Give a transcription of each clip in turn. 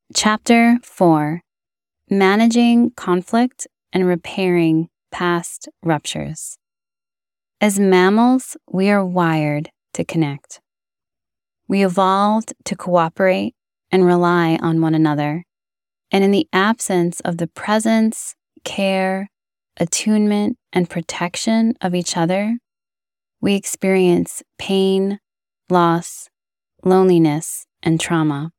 Chapter 4: Managing Conflict and Repairing Past Ruptures. As mammals, we are wired to connect. We evolved to cooperate and rely on one another, and in the absence of the presence, care, attunement, and protection of each other, we experience pain, loss, loneliness, and trauma.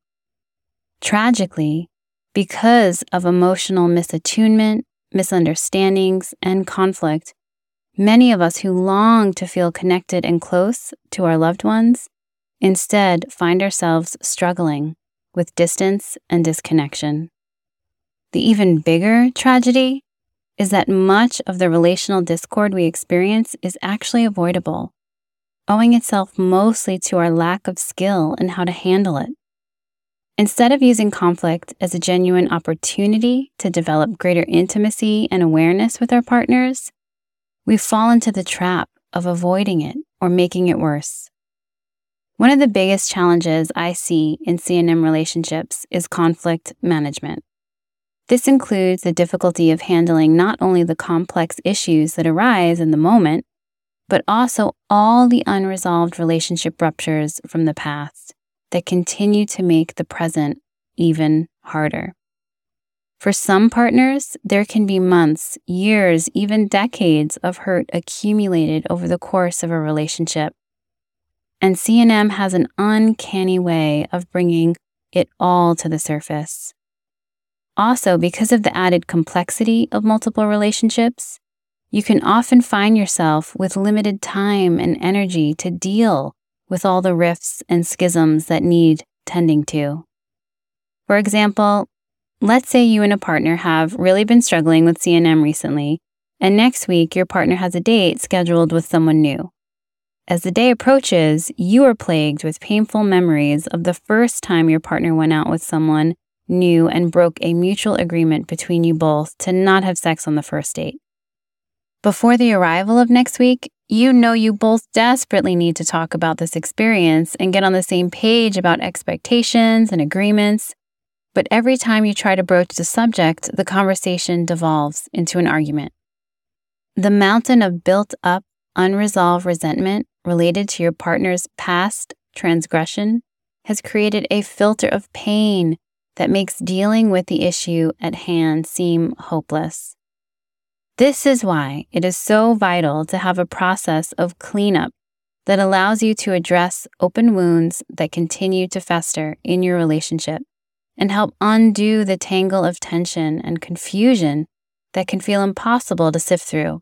Tragically, because of emotional misattunement, misunderstandings, and conflict, many of us who long to feel connected and close to our loved ones instead find ourselves struggling with distance and disconnection. The even bigger tragedy is that much of the relational discord we experience is actually avoidable, owing itself mostly to our lack of skill in how to handle it. Instead of using conflict as a genuine opportunity to develop greater intimacy and awareness with our partners, we fall into the trap of avoiding it or making it worse. One of the biggest challenges I see in C&M relationships is conflict management. This includes the difficulty of handling not only the complex issues that arise in the moment, but also all the unresolved relationship ruptures from the past that continue to make the present even harder. For some partners, there can be months, years, even decades of hurt accumulated over the course of a relationship. And C&M has an uncanny way of bringing it all to the surface. Also, because of the added complexity of multiple relationships, you can often find yourself with limited time and energy to deal with all the rifts and schisms that need tending to. For example, let's say you and a partner have really been struggling with C&M recently, and next week your partner has a date scheduled with someone new. As the day approaches, you are plagued with painful memories of the first time your partner went out with someone new and broke a mutual agreement between you both to not have sex on the first date. Before the arrival of next week, you know you both desperately need to talk about this experience and get on the same page about expectations and agreements. But every time you try to broach the subject, the conversation devolves into an argument. The mountain of built-up, unresolved resentment related to your partner's past transgression has created a filter of pain that makes dealing with the issue at hand seem hopeless. This is why it is so vital to have a process of cleanup that allows you to address open wounds that continue to fester in your relationship and help undo the tangle of tension and confusion that can feel impossible to sift through.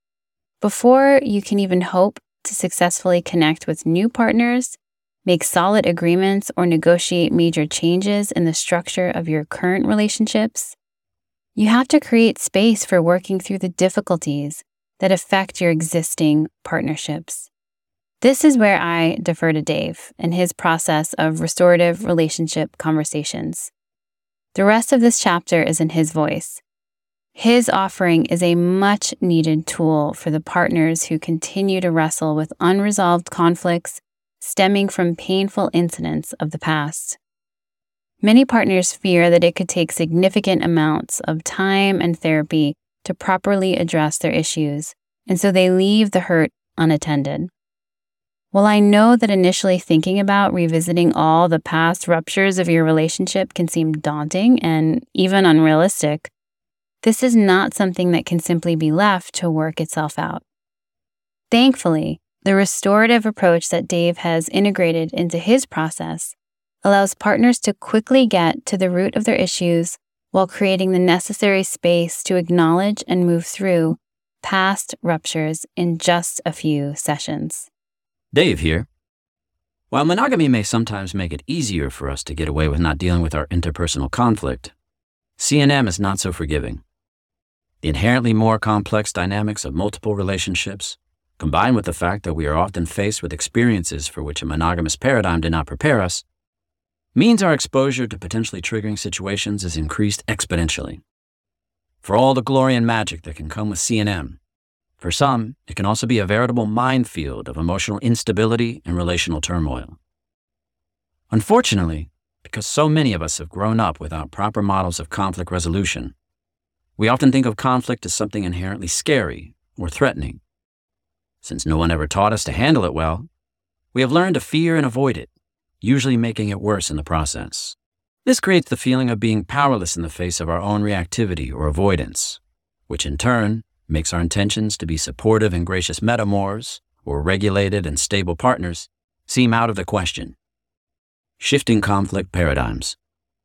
Before you can even hope to successfully connect with new partners, make solid agreements, or negotiate major changes in the structure of your current relationships, you have to create space for working through the difficulties that affect your existing partnerships. This is where I defer to Dave and his process of restorative relationship conversations. The rest of this chapter is in his voice. His offering is a much-needed tool for the partners who continue to wrestle with unresolved conflicts stemming from painful incidents of the past. Many partners fear that it could take significant amounts of time and therapy to properly address their issues, and so they leave the hurt unattended. While I know that initially thinking about revisiting all the past ruptures of your relationship can seem daunting and even unrealistic, this is not something that can simply be left to work itself out. Thankfully, the restorative approach that Dave has integrated into his process allows partners to quickly get to the root of their issues while creating the necessary space to acknowledge and move through past ruptures in just a few sessions. Dave here. While monogamy may sometimes make it easier for us to get away with not dealing with our interpersonal conflict, C&M is not so forgiving. The inherently more complex dynamics of multiple relationships, combined with the fact that we are often faced with experiences for which a monogamous paradigm did not prepare us, means our exposure to potentially triggering situations is increased exponentially. For all the glory and magic that can come with C&M, for some, it can also be a veritable minefield of emotional instability and relational turmoil. Unfortunately, because so many of us have grown up without proper models of conflict resolution. We often think of conflict as something inherently scary or threatening. Since no one ever taught us to handle it well, we have learned to fear and avoid it, usually making it worse in the process. This creates the feeling of being powerless in the face of our own reactivity or avoidance, which in turn makes our intentions to be supportive and gracious metamors or regulated and stable partners seem out of the question. Shifting conflict paradigms.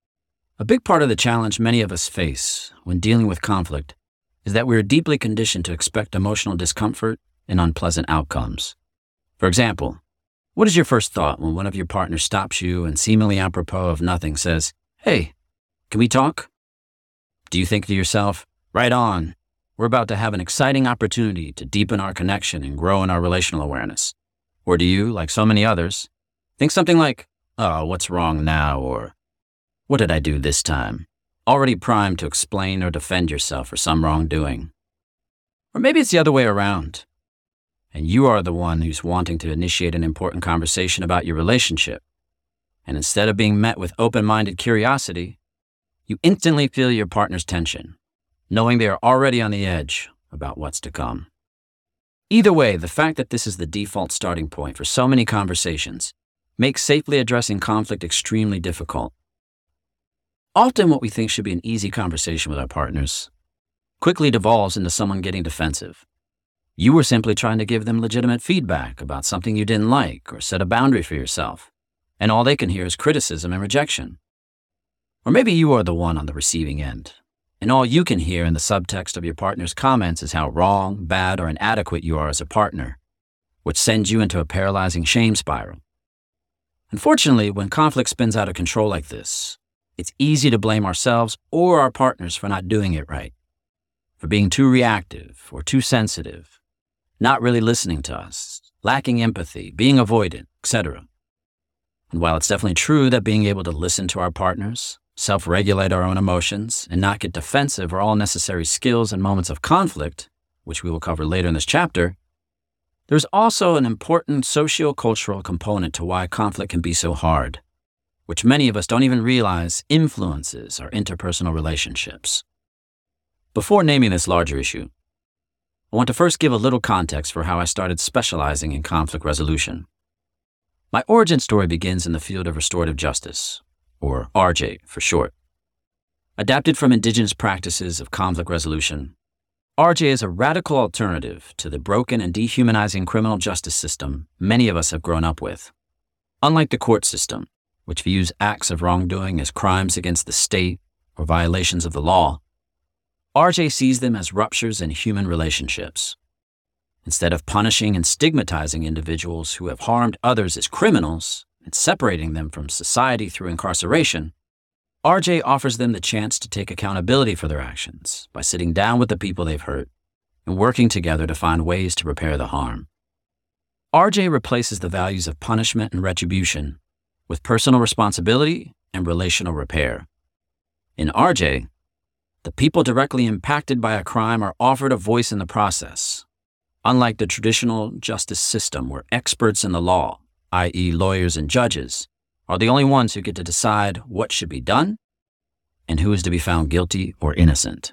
A big part of the challenge many of us face when dealing with conflict is that we are deeply conditioned to expect emotional discomfort and unpleasant outcomes. For example, what is your first thought when one of your partners stops you and seemingly apropos of nothing says, "Hey, can we talk?" Do you think to yourself, "Right on, we're about to have an exciting opportunity to deepen our connection and grow in our relational awareness"? Or do you, like so many others, think something like, "Oh, what's wrong now?" or "What did I do this time?" already primed to explain or defend yourself for some wrongdoing? Or maybe it's the other way around, and you are the one who's wanting to initiate an important conversation about your relationship. And instead of being met with open-minded curiosity, you instantly feel your partner's tension, knowing they are already on the edge about what's to come. Either way, the fact that this is the default starting point for so many conversations makes safely addressing conflict extremely difficult. Often what we think should be an easy conversation with our partners quickly devolves into someone getting defensive. You were simply trying to give them legitimate feedback about something you didn't like or set a boundary for yourself, and all they can hear is criticism and rejection. Or maybe you are the one on the receiving end, and all you can hear in the subtext of your partner's comments is how wrong, bad, or inadequate you are as a partner, which sends you into a paralyzing shame spiral. Unfortunately, when conflict spins out of control like this, it's easy to blame ourselves or our partners for not doing it right, for being too reactive or too sensitive, not really listening to us, lacking empathy, being avoidant, etc. And while it's definitely true that being able to listen to our partners, self-regulate our own emotions, and not get defensive are all necessary skills in moments of conflict, which we will cover later in this chapter, there's also an important socio-cultural component to why conflict can be so hard, which many of us don't even realize influences our interpersonal relationships. Before naming this larger issue, I want to first give a little context for how I started specializing in conflict resolution. My origin story begins in the field of restorative justice, or RJ for short. Adapted from indigenous practices of conflict resolution, RJ is a radical alternative to the broken and dehumanizing criminal justice system many of us have grown up with. Unlike the court system, which views acts of wrongdoing as crimes against the state or violations of the law, RJ sees them as ruptures in human relationships. Instead of punishing and stigmatizing individuals who have harmed others as criminals and separating them from society through incarceration, RJ offers them the chance to take accountability for their actions by sitting down with the people they've hurt and working together to find ways to repair the harm. RJ replaces the values of punishment and retribution with personal responsibility and relational repair. In RJ, the people directly impacted by a crime are offered a voice in the process, unlike the traditional justice system where experts in the law, i.e. lawyers and judges, are the only ones who get to decide what should be done and who is to be found guilty or innocent.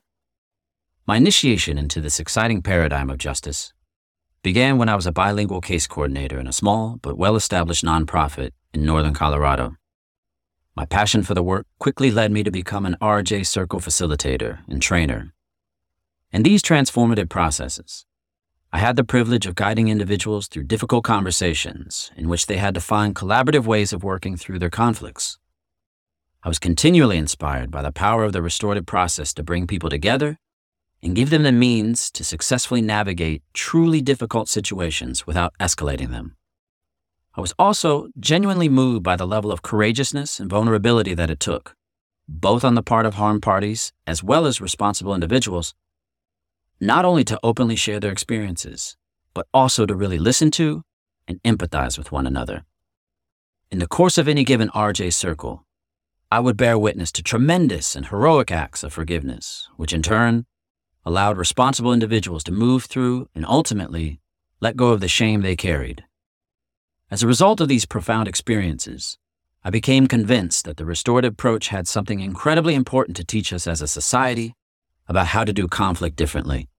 My initiation into this exciting paradigm of justice began when I was a bilingual case coordinator in a small but well-established nonprofit in northern Colorado. My passion for the work quickly led me to become an RJ Circle facilitator and trainer. In these transformative processes, I had the privilege of guiding individuals through difficult conversations in which they had to find collaborative ways of working through their conflicts. I was continually inspired by the power of the restorative process to bring people together and give them the means to successfully navigate truly difficult situations without escalating them. I was also genuinely moved by the level of courageousness and vulnerability that it took, both on the part of harmed parties as well as responsible individuals, not only to openly share their experiences, but also to really listen to and empathize with one another. In the course of any given RJ Circle, I would bear witness to tremendous and heroic acts of forgiveness, which in turn allowed responsible individuals to move through and ultimately let go of the shame they carried. As a result of these profound experiences, I became convinced that the restorative approach had something incredibly important to teach us as a society about how to do conflict differently.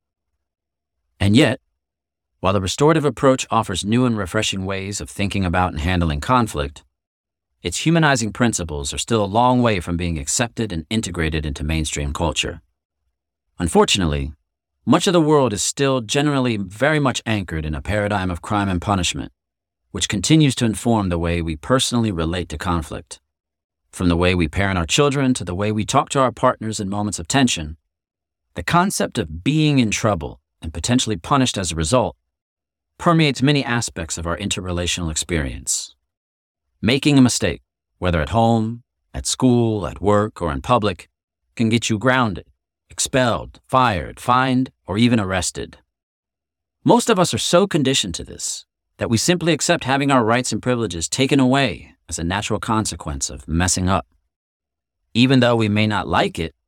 And yet, while the restorative approach offers new and refreshing ways of thinking about and handling conflict, its humanizing principles are still a long way from being accepted and integrated into mainstream culture. Unfortunately, much of the world is still generally very much anchored in a paradigm of crime and punishment, which continues to inform the way we personally relate to conflict. From the way we parent our children to the way we talk to our partners in moments of tension, the concept of being in trouble and potentially punished as a result permeates many aspects of our interrelational experience. Making a mistake, whether at home, at school, at work, or in public, can get you grounded, expelled, fired, fined, or even arrested. Most of us are so conditioned to this that we simply accept having our rights and privileges taken away as a natural consequence of messing up. Even though we may not like it,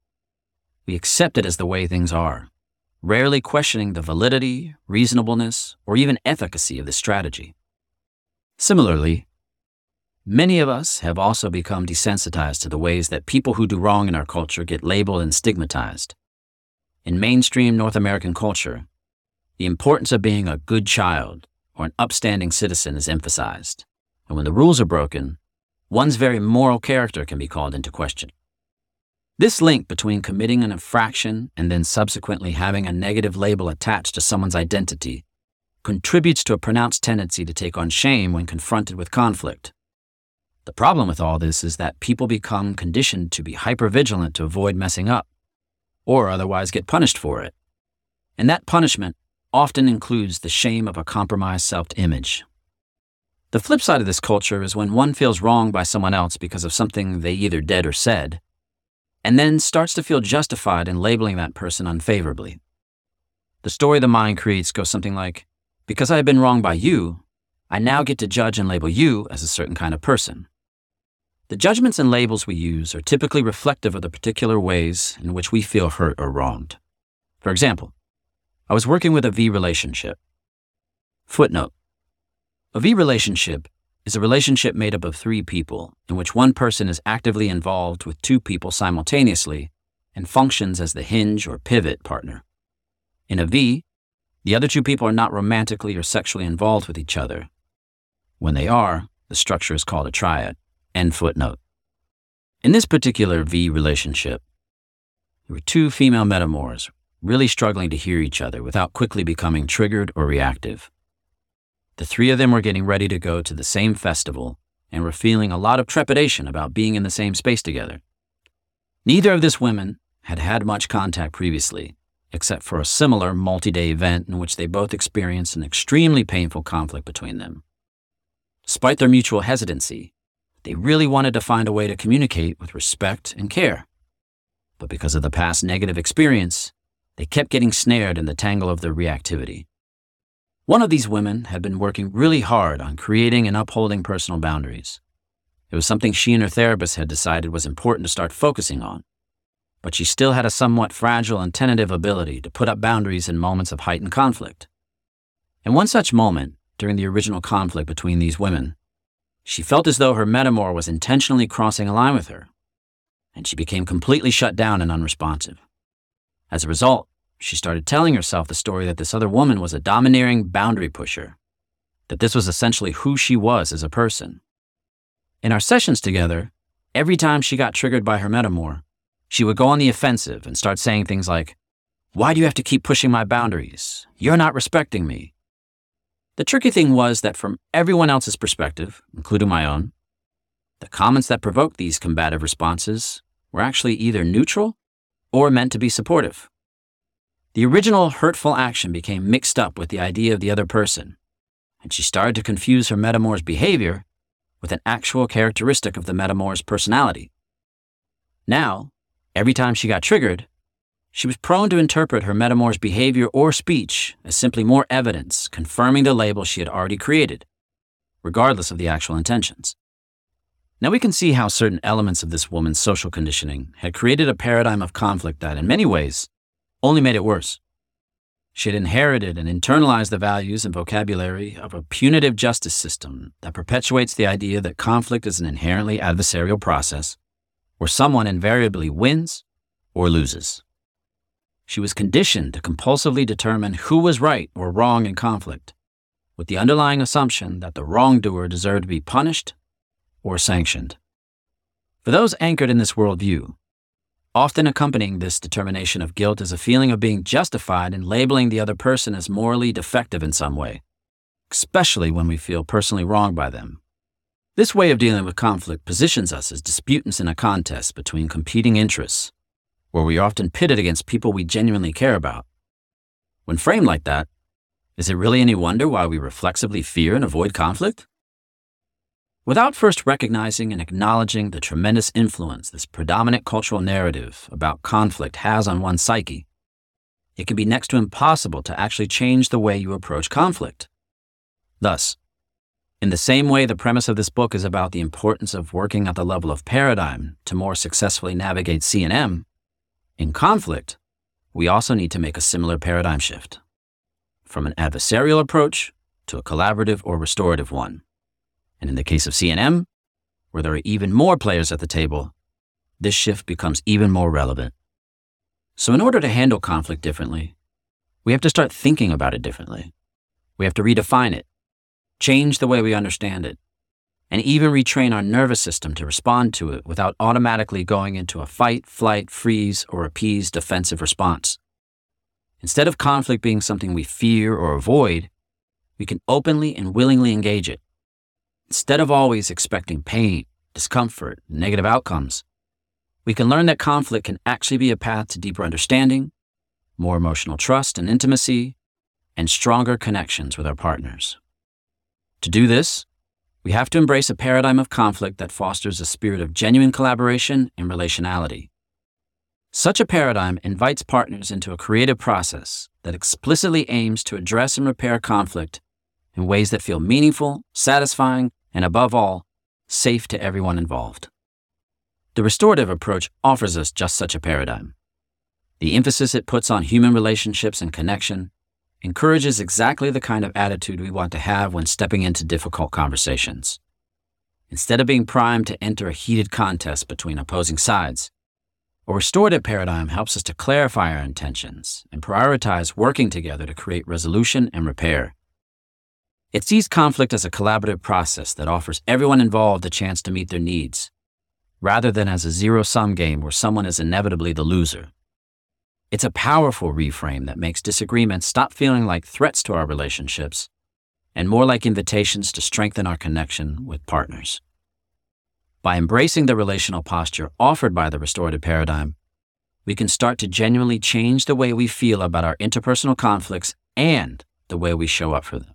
we accept it as the way things are, rarely questioning the validity, reasonableness, or even efficacy of this strategy. Similarly, many of us have also become desensitized to the ways that people who do wrong in our culture get labeled and stigmatized. In mainstream North American culture, the importance of being a good child or an upstanding citizen is emphasized, and when the rules are broken, one's very moral character can be called into question. This link between committing an infraction and then subsequently having a negative label attached to someone's identity contributes to a pronounced tendency to take on shame when confronted with conflict. The problem with all this is that people become conditioned to be hypervigilant to avoid messing up, or otherwise get punished for it. And that punishment often includes the shame of a compromised self-image. The flip side of this culture is when one feels wronged by someone else because of something they either did or said, and then starts to feel justified in labeling that person unfavorably. The story the mind creates goes something like, because I have been wronged by you, I now get to judge and label you as a certain kind of person. The judgments and labels we use are typically reflective of the particular ways in which we feel hurt or wronged. For example, I was working with a V relationship. Footnote: a V relationship is a relationship made up of three people in which one person is actively involved with two people simultaneously and functions as the hinge or pivot partner. In a V, the other two people are not romantically or sexually involved with each other. When they are, the structure is called a triad. End footnote. In this particular V relationship, there were two female metamors really struggling to hear each other without quickly becoming triggered or reactive. The three of them were getting ready to go to the same festival and were feeling a lot of trepidation about being in the same space together. Neither of these women had had much contact previously, except for a similar multi-day event in which they both experienced an extremely painful conflict between them. Despite their mutual hesitancy, they really wanted to find a way to communicate with respect and care. But because of the past negative experience, they kept getting snared in the tangle of their reactivity. One of these women had been working really hard on creating and upholding personal boundaries. It was something she and her therapist had decided was important to start focusing on. But she still had a somewhat fragile and tentative ability to put up boundaries in moments of heightened conflict. In one such moment, during the original conflict between these women, she felt as though her metamor was intentionally crossing a line with her, and she became completely shut down and unresponsive. As a result, she started telling herself the story that this other woman was a domineering boundary pusher, that this was essentially who she was as a person. In our sessions together, every time she got triggered by her metamor, she would go on the offensive and start saying things like, "Why do you have to keep pushing my boundaries? You're not respecting me." The tricky thing was that from everyone else's perspective, including my own, the comments that provoked these combative responses were actually either neutral or meant to be supportive. The original hurtful action became mixed up with the idea of the other person, and she started to confuse her metamor's behavior with an actual characteristic of the metamor's personality. Now, every time she got triggered, she was prone to interpret her metamor's behavior or speech as simply more evidence confirming the label she had already created, regardless of the actual intentions. Now we can see how certain elements of this woman's social conditioning had created a paradigm of conflict that, in many ways, only made it worse. She had inherited and internalized the values and vocabulary of a punitive justice system that perpetuates the idea that conflict is an inherently adversarial process where someone invariably wins or loses. She was conditioned to compulsively determine who was right or wrong in conflict, with the underlying assumption that the wrongdoer deserved to be punished or sanctioned. For those anchored in this worldview, often accompanying this determination of guilt is a feeling of being justified in labeling the other person as morally defective in some way, especially when we feel personally wronged by them. This way of dealing with conflict positions us as disputants in a contest between competing interests, where we are often pitted against people we genuinely care about. When framed like that, is it really any wonder why we reflexively fear and avoid conflict? Without first recognizing and acknowledging the tremendous influence this predominant cultural narrative about conflict has on one's psyche, it can be next to impossible to actually change the way you approach conflict. Thus, in the same way the premise of this book is about the importance of working at the level of paradigm to more successfully navigate C&M, in conflict, we also need to make a similar paradigm shift, from an adversarial approach to a collaborative or restorative one. And in the case of C&M, where there are even more players at the table, this shift becomes even more relevant. So in order to handle conflict differently, we have to start thinking about it differently. We have to redefine it, change the way we understand it, and even retrain our nervous system to respond to it without automatically going into a fight, flight, freeze, or appease defensive response. Instead of conflict being something we fear or avoid, we can openly and willingly engage it. Instead of always expecting pain, discomfort, and negative outcomes, we can learn that conflict can actually be a path to deeper understanding, more emotional trust and intimacy, and stronger connections with our partners. To do this, we have to embrace a paradigm of conflict that fosters a spirit of genuine collaboration and relationality. Such a paradigm invites partners into a creative process that explicitly aims to address and repair conflict in ways that feel meaningful, satisfying, and above all, safe to everyone involved. The restorative approach offers us just such a paradigm. The emphasis it puts on human relationships and connection encourages exactly the kind of attitude we want to have when stepping into difficult conversations. Instead of being primed to enter a heated contest between opposing sides, a restorative paradigm helps us to clarify our intentions and prioritize working together to create resolution and repair. It sees conflict as a collaborative process that offers everyone involved a chance to meet their needs, rather than as a zero-sum game where someone is inevitably the loser. It's a powerful reframe that makes disagreements stop feeling like threats to our relationships and more like invitations to strengthen our connection with partners. By embracing the relational posture offered by the restorative paradigm, we can start to genuinely change the way we feel about our interpersonal conflicts and the way we show up for them.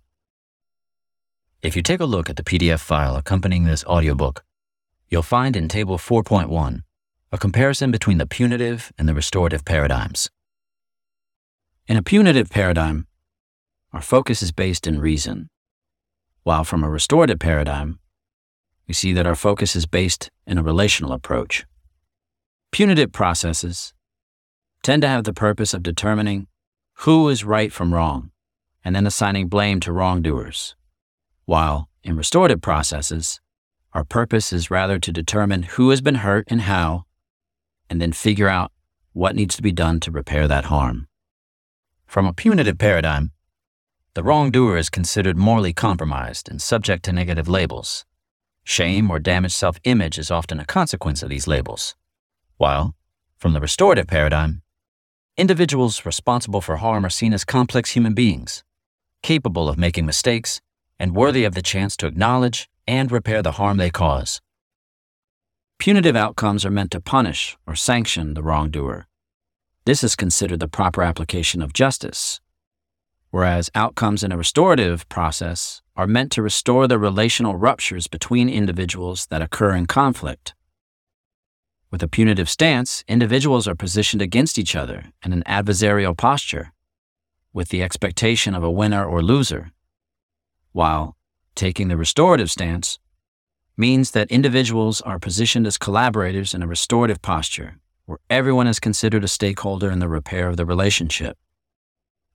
If you take a look at the PDF file accompanying this audiobook, you'll find in Table 4.1 a comparison between the punitive and the restorative paradigms. In a punitive paradigm, our focus is based in reason, while from a restorative paradigm, we see that our focus is based in a relational approach. Punitive processes tend to have the purpose of determining who is right from wrong and then assigning blame to wrongdoers, while in restorative processes, our purpose is rather to determine who has been hurt and how, and then figure out what needs to be done to repair that harm. From a punitive paradigm, the wrongdoer is considered morally compromised and subject to negative labels. Shame or damaged self-image is often a consequence of these labels. While, from the restorative paradigm, individuals responsible for harm are seen as complex human beings, capable of making mistakes and worthy of the chance to acknowledge and repair the harm they cause. Punitive outcomes are meant to punish or sanction the wrongdoer. This is considered the proper application of justice, whereas outcomes in a restorative process are meant to restore the relational ruptures between individuals that occur in conflict. With a punitive stance, individuals are positioned against each other in an adversarial posture, with the expectation of a winner or loser, while taking the restorative stance means that individuals are positioned as collaborators in a restorative posture, where everyone is considered a stakeholder in the repair of the relationship.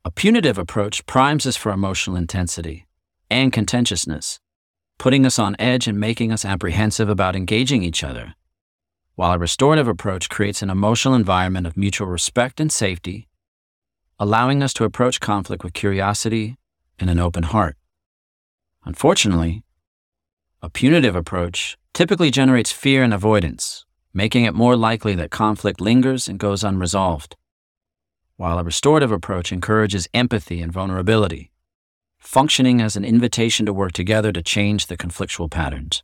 A punitive approach primes us for emotional intensity and contentiousness, putting us on edge and making us apprehensive about engaging each other, while a restorative approach creates an emotional environment of mutual respect and safety, allowing us to approach conflict with curiosity and an open heart. Unfortunately, a punitive approach typically generates fear and avoidance, making it more likely that conflict lingers and goes unresolved, while a restorative approach encourages empathy and vulnerability, functioning as an invitation to work together to change the conflictual patterns.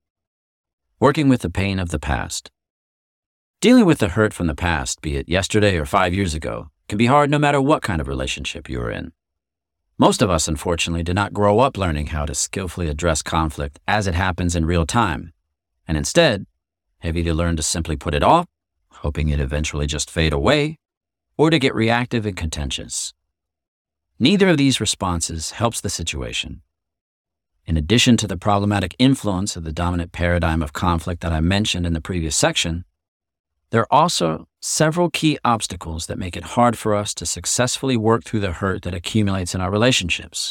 Working with the pain of the past. Dealing with the hurt from the past, be it yesterday or 5 years ago, can be hard no matter what kind of relationship you are in. Most of us, unfortunately, did not grow up learning how to skillfully address conflict as it happens in real time, and instead have either learned to simply put it off, hoping it eventually just fade away, or to get reactive and contentious. Neither of these responses helps the situation. In addition to the problematic influence of the dominant paradigm of conflict that I mentioned in the previous section, there are also several key obstacles that make it hard for us to successfully work through the hurt that accumulates in our relationships.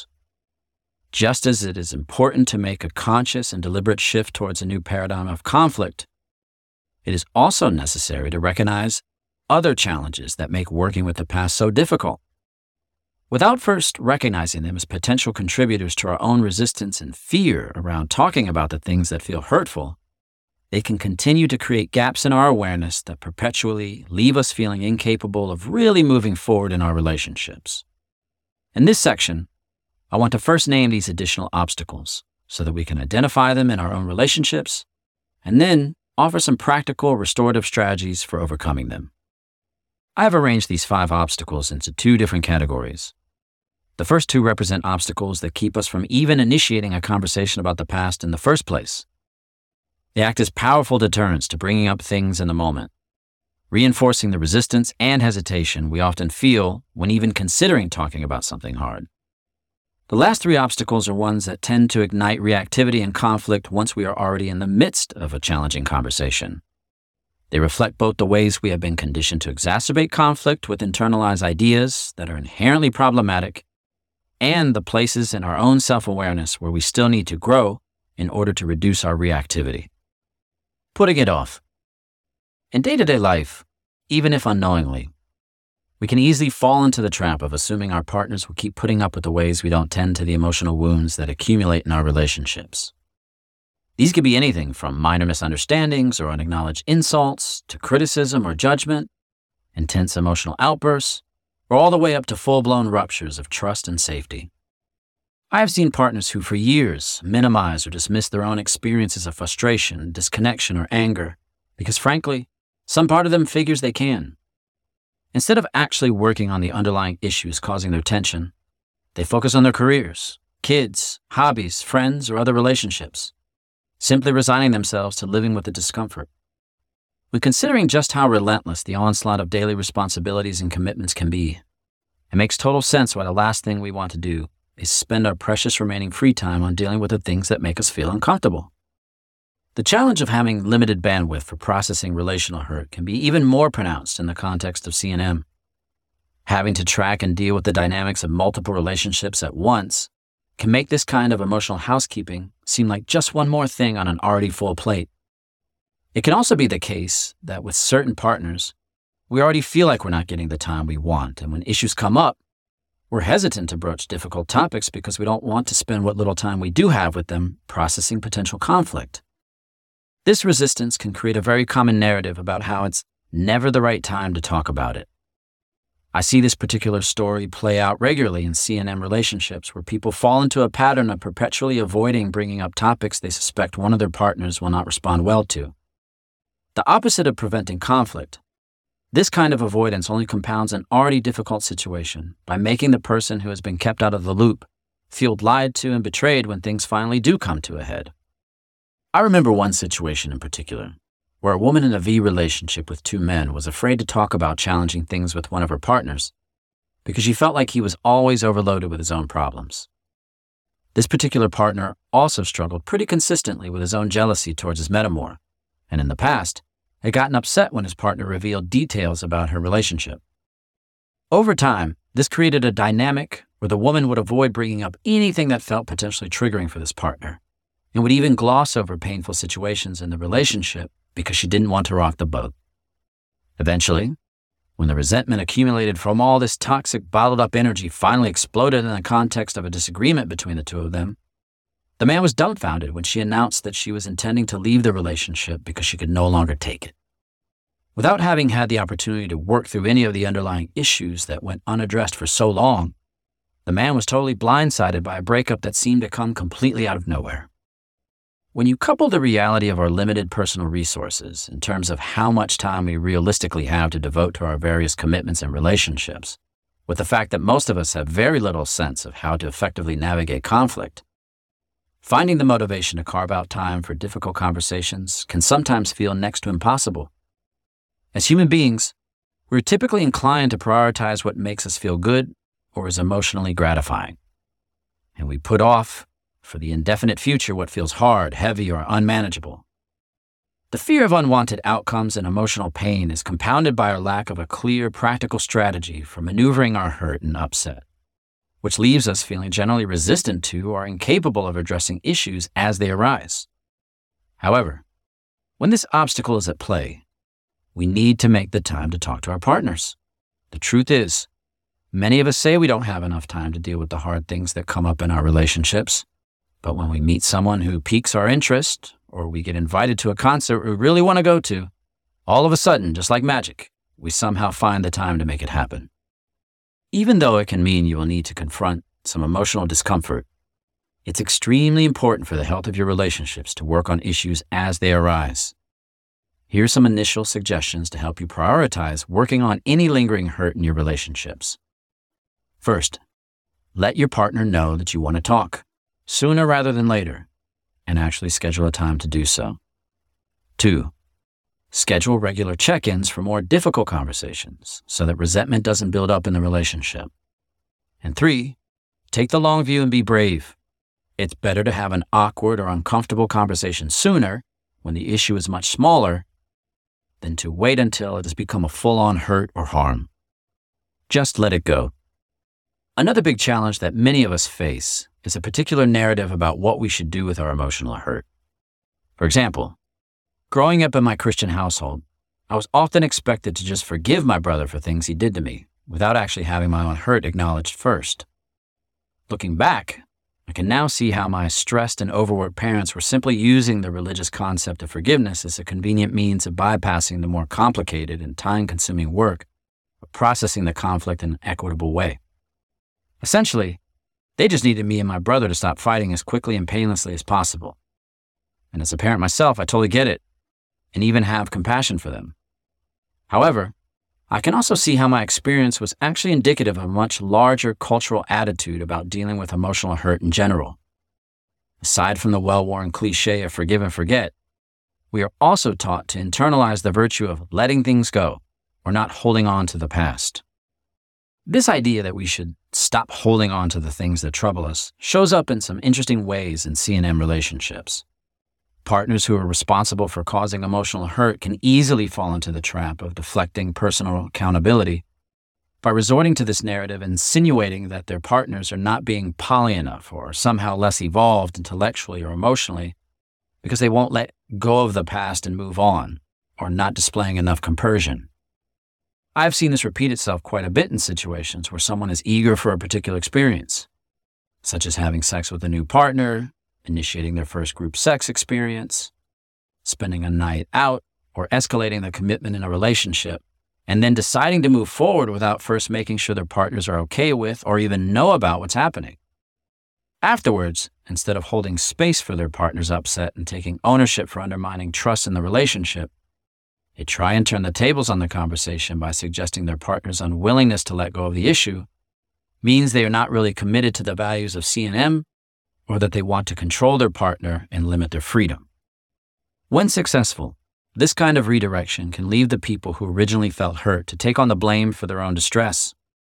Just as it is important to make a conscious and deliberate shift towards a new paradigm of conflict, it is also necessary to recognize other challenges that make working with the past so difficult. Without first recognizing them as potential contributors to our own resistance and fear around talking about the things that feel hurtful, they can continue to create gaps in our awareness that perpetually leave us feeling incapable of really moving forward in our relationships. In this section, I want to first name these additional obstacles so that we can identify them in our own relationships, and then offer some practical restorative strategies for overcoming them. I have arranged these 5 obstacles into 2 different categories. The first 2 represent obstacles that keep us from even initiating a conversation about the past in the first place. They act as powerful deterrents to bringing up things in the moment, reinforcing the resistance and hesitation we often feel when even considering talking about something hard. The last 3 obstacles are ones that tend to ignite reactivity and conflict once we are already in the midst of a challenging conversation. They reflect both the ways we have been conditioned to exacerbate conflict with internalized ideas that are inherently problematic, and the places in our own self-awareness where we still need to grow in order to reduce our reactivity. Putting it off. In day-to-day life, even if unknowingly, we can easily fall into the trap of assuming our partners will keep putting up with the ways we don't tend to the emotional wounds that accumulate in our relationships. These could be anything from minor misunderstandings or unacknowledged insults to criticism or judgment, intense emotional outbursts, or all the way up to full-blown ruptures of trust and safety. I have seen partners who for years minimize or dismiss their own experiences of frustration, disconnection, or anger because, frankly, some part of them figures they can. Instead of actually working on the underlying issues causing their tension, they focus on their careers, kids, hobbies, friends, or other relationships, simply resigning themselves to living with the discomfort. When considering just how relentless the onslaught of daily responsibilities and commitments can be, it makes total sense why the last thing we want to do is spend our precious remaining free time on dealing with the things that make us feel uncomfortable. The challenge of having limited bandwidth for processing relational hurt can be even more pronounced in the context of CNM. Having to track and deal with the dynamics of multiple relationships at once can make this kind of emotional housekeeping seem like just one more thing on an already full plate. It can also be the case that with certain partners, we already feel like we're not getting the time we want, and when issues come up, we're hesitant to broach difficult topics because we don't want to spend what little time we do have with them processing potential conflict. This resistance can create a very common narrative about how it's never the right time to talk about it. I see this particular story play out regularly in CNM relationships where people fall into a pattern of perpetually avoiding bringing up topics they suspect one of their partners will not respond well to. The opposite of preventing conflict, this kind of avoidance only compounds an already difficult situation by making the person who has been kept out of the loop feel lied to and betrayed when things finally do come to a head. I remember one situation in particular, where a woman in a V relationship with 2 men was afraid to talk about challenging things with one of her partners because she felt like he was always overloaded with his own problems. This particular partner also struggled pretty consistently with his own jealousy towards his metamor, and in the past, had gotten upset when his partner revealed details about her relationship. Over time, This created a dynamic where the woman would avoid bringing up anything that felt potentially triggering for this partner, and would even gloss over painful situations in the relationship because she didn't want to rock the boat. Eventually, when the resentment accumulated from all this toxic, bottled-up energy finally exploded in the context of a disagreement between the two of them, the man was dumbfounded when she announced that she was intending to leave the relationship because she could no longer take it. Without having had the opportunity to work through any of the underlying issues that went unaddressed for so long, the man was totally blindsided by a breakup that seemed to come completely out of nowhere. When you couple the reality of our limited personal resources in terms of how much time we realistically have to devote to our various commitments and relationships, with the fact that most of us have very little sense of how to effectively navigate conflict, finding the motivation to carve out time for difficult conversations can sometimes feel next to impossible. As human beings, we're typically inclined to prioritize what makes us feel good or is emotionally gratifying. And we put off for the indefinite future what feels hard, heavy, or unmanageable. The fear of unwanted outcomes and emotional pain is compounded by our lack of a clear, practical strategy for maneuvering our hurt and upset, which leaves us feeling generally resistant to or incapable of addressing issues as they arise. However, when this obstacle is at play, we need to make the time to talk to our partners. The truth is, many of us say we don't have enough time to deal with the hard things that come up in our relationships. But when we meet someone who piques our interest, or we get invited to a concert we really want to go to, all of a sudden, just like magic, we somehow find the time to make it happen. Even though it can mean you will need to confront some emotional discomfort, it's extremely important for the health of your relationships to work on issues as they arise. Here are some initial suggestions to help you prioritize working on any lingering hurt in your relationships. First, let your partner know that you want to talk, sooner rather than later, and actually schedule a time to do so. 2, schedule regular check-ins for more difficult conversations so that resentment doesn't build up in the relationship. And 3, take the long view and be brave. It's better to have an awkward or uncomfortable conversation sooner, when the issue is much smaller, than to wait until it has become a full-on hurt or harm. Just let it go. Another big challenge that many of us face is a particular narrative about what we should do with our emotional hurt. For example, growing up in my Christian household, I was often expected to just forgive my brother for things he did to me, without actually having my own hurt acknowledged first. Looking back, I can now see how my stressed and overworked parents were simply using the religious concept of forgiveness as a convenient means of bypassing the more complicated and time-consuming work of processing the conflict in an equitable way. Essentially, they just needed me and my brother to stop fighting as quickly and painlessly as possible. And as a parent myself, I totally get it, and even have compassion for them. However, I can also see how my experience was actually indicative of a much larger cultural attitude about dealing with emotional hurt in general. Aside from the well-worn cliche of forgive and forget, we are also taught to internalize the virtue of letting things go or not holding on to the past. This idea that we should stop holding on to the things that trouble us shows up in some interesting ways in C&M relationships. Partners who are responsible for causing emotional hurt can easily fall into the trap of deflecting personal accountability by resorting to this narrative, insinuating that their partners are not being poly enough or somehow less evolved intellectually or emotionally because they won't let go of the past and move on, or not displaying enough compersion. I've seen this repeat itself quite a bit in situations where someone is eager for a particular experience, such as having sex with a new partner, initiating their first group sex experience, spending a night out, or escalating the commitment in a relationship, and then deciding to move forward without first making sure their partners are okay with or even know about what's happening. Afterwards, instead of holding space for their partner's upset and taking ownership for undermining trust in the relationship, they try and turn the tables on the conversation by suggesting their partner's unwillingness to let go of the issue means they are not really committed to the values of C&M, or that they want to control their partner and limit their freedom. When successful, this kind of redirection can leave the people who originally felt hurt to take on the blame for their own distress.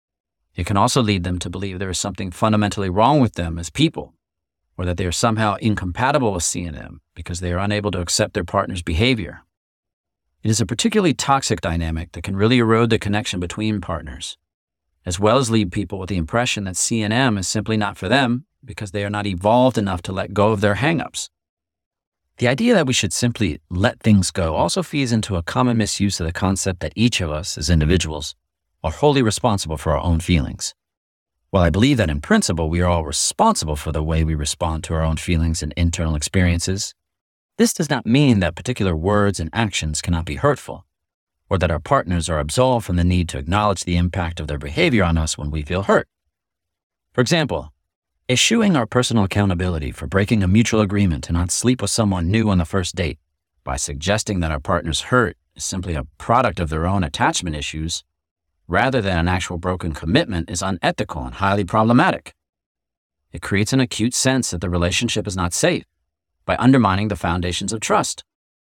It can also lead them to believe there is something fundamentally wrong with them as people, or that they are somehow incompatible with C&M because they are unable to accept their partner's behavior. It is a particularly toxic dynamic that can really erode the connection between partners, as well as leave people with the impression that C&M is simply not for them because they are not evolved enough to let go of their hang-ups. The idea that we should simply let things go also feeds into a common misuse of the concept that each of us, as individuals, are wholly responsible for our own feelings. While I believe that in principle we are all responsible for the way we respond to our own feelings and internal experiences, this does not mean that particular words and actions cannot be hurtful, or that our partners are absolved from the need to acknowledge the impact of their behavior on us when we feel hurt. For example, eschewing our personal accountability for breaking a mutual agreement to not sleep with someone new on the first date by suggesting that our partner's hurt is simply a product of their own attachment issues rather than an actual broken commitment is unethical and highly problematic. It creates an acute sense that the relationship is not safe by undermining the foundations of trust.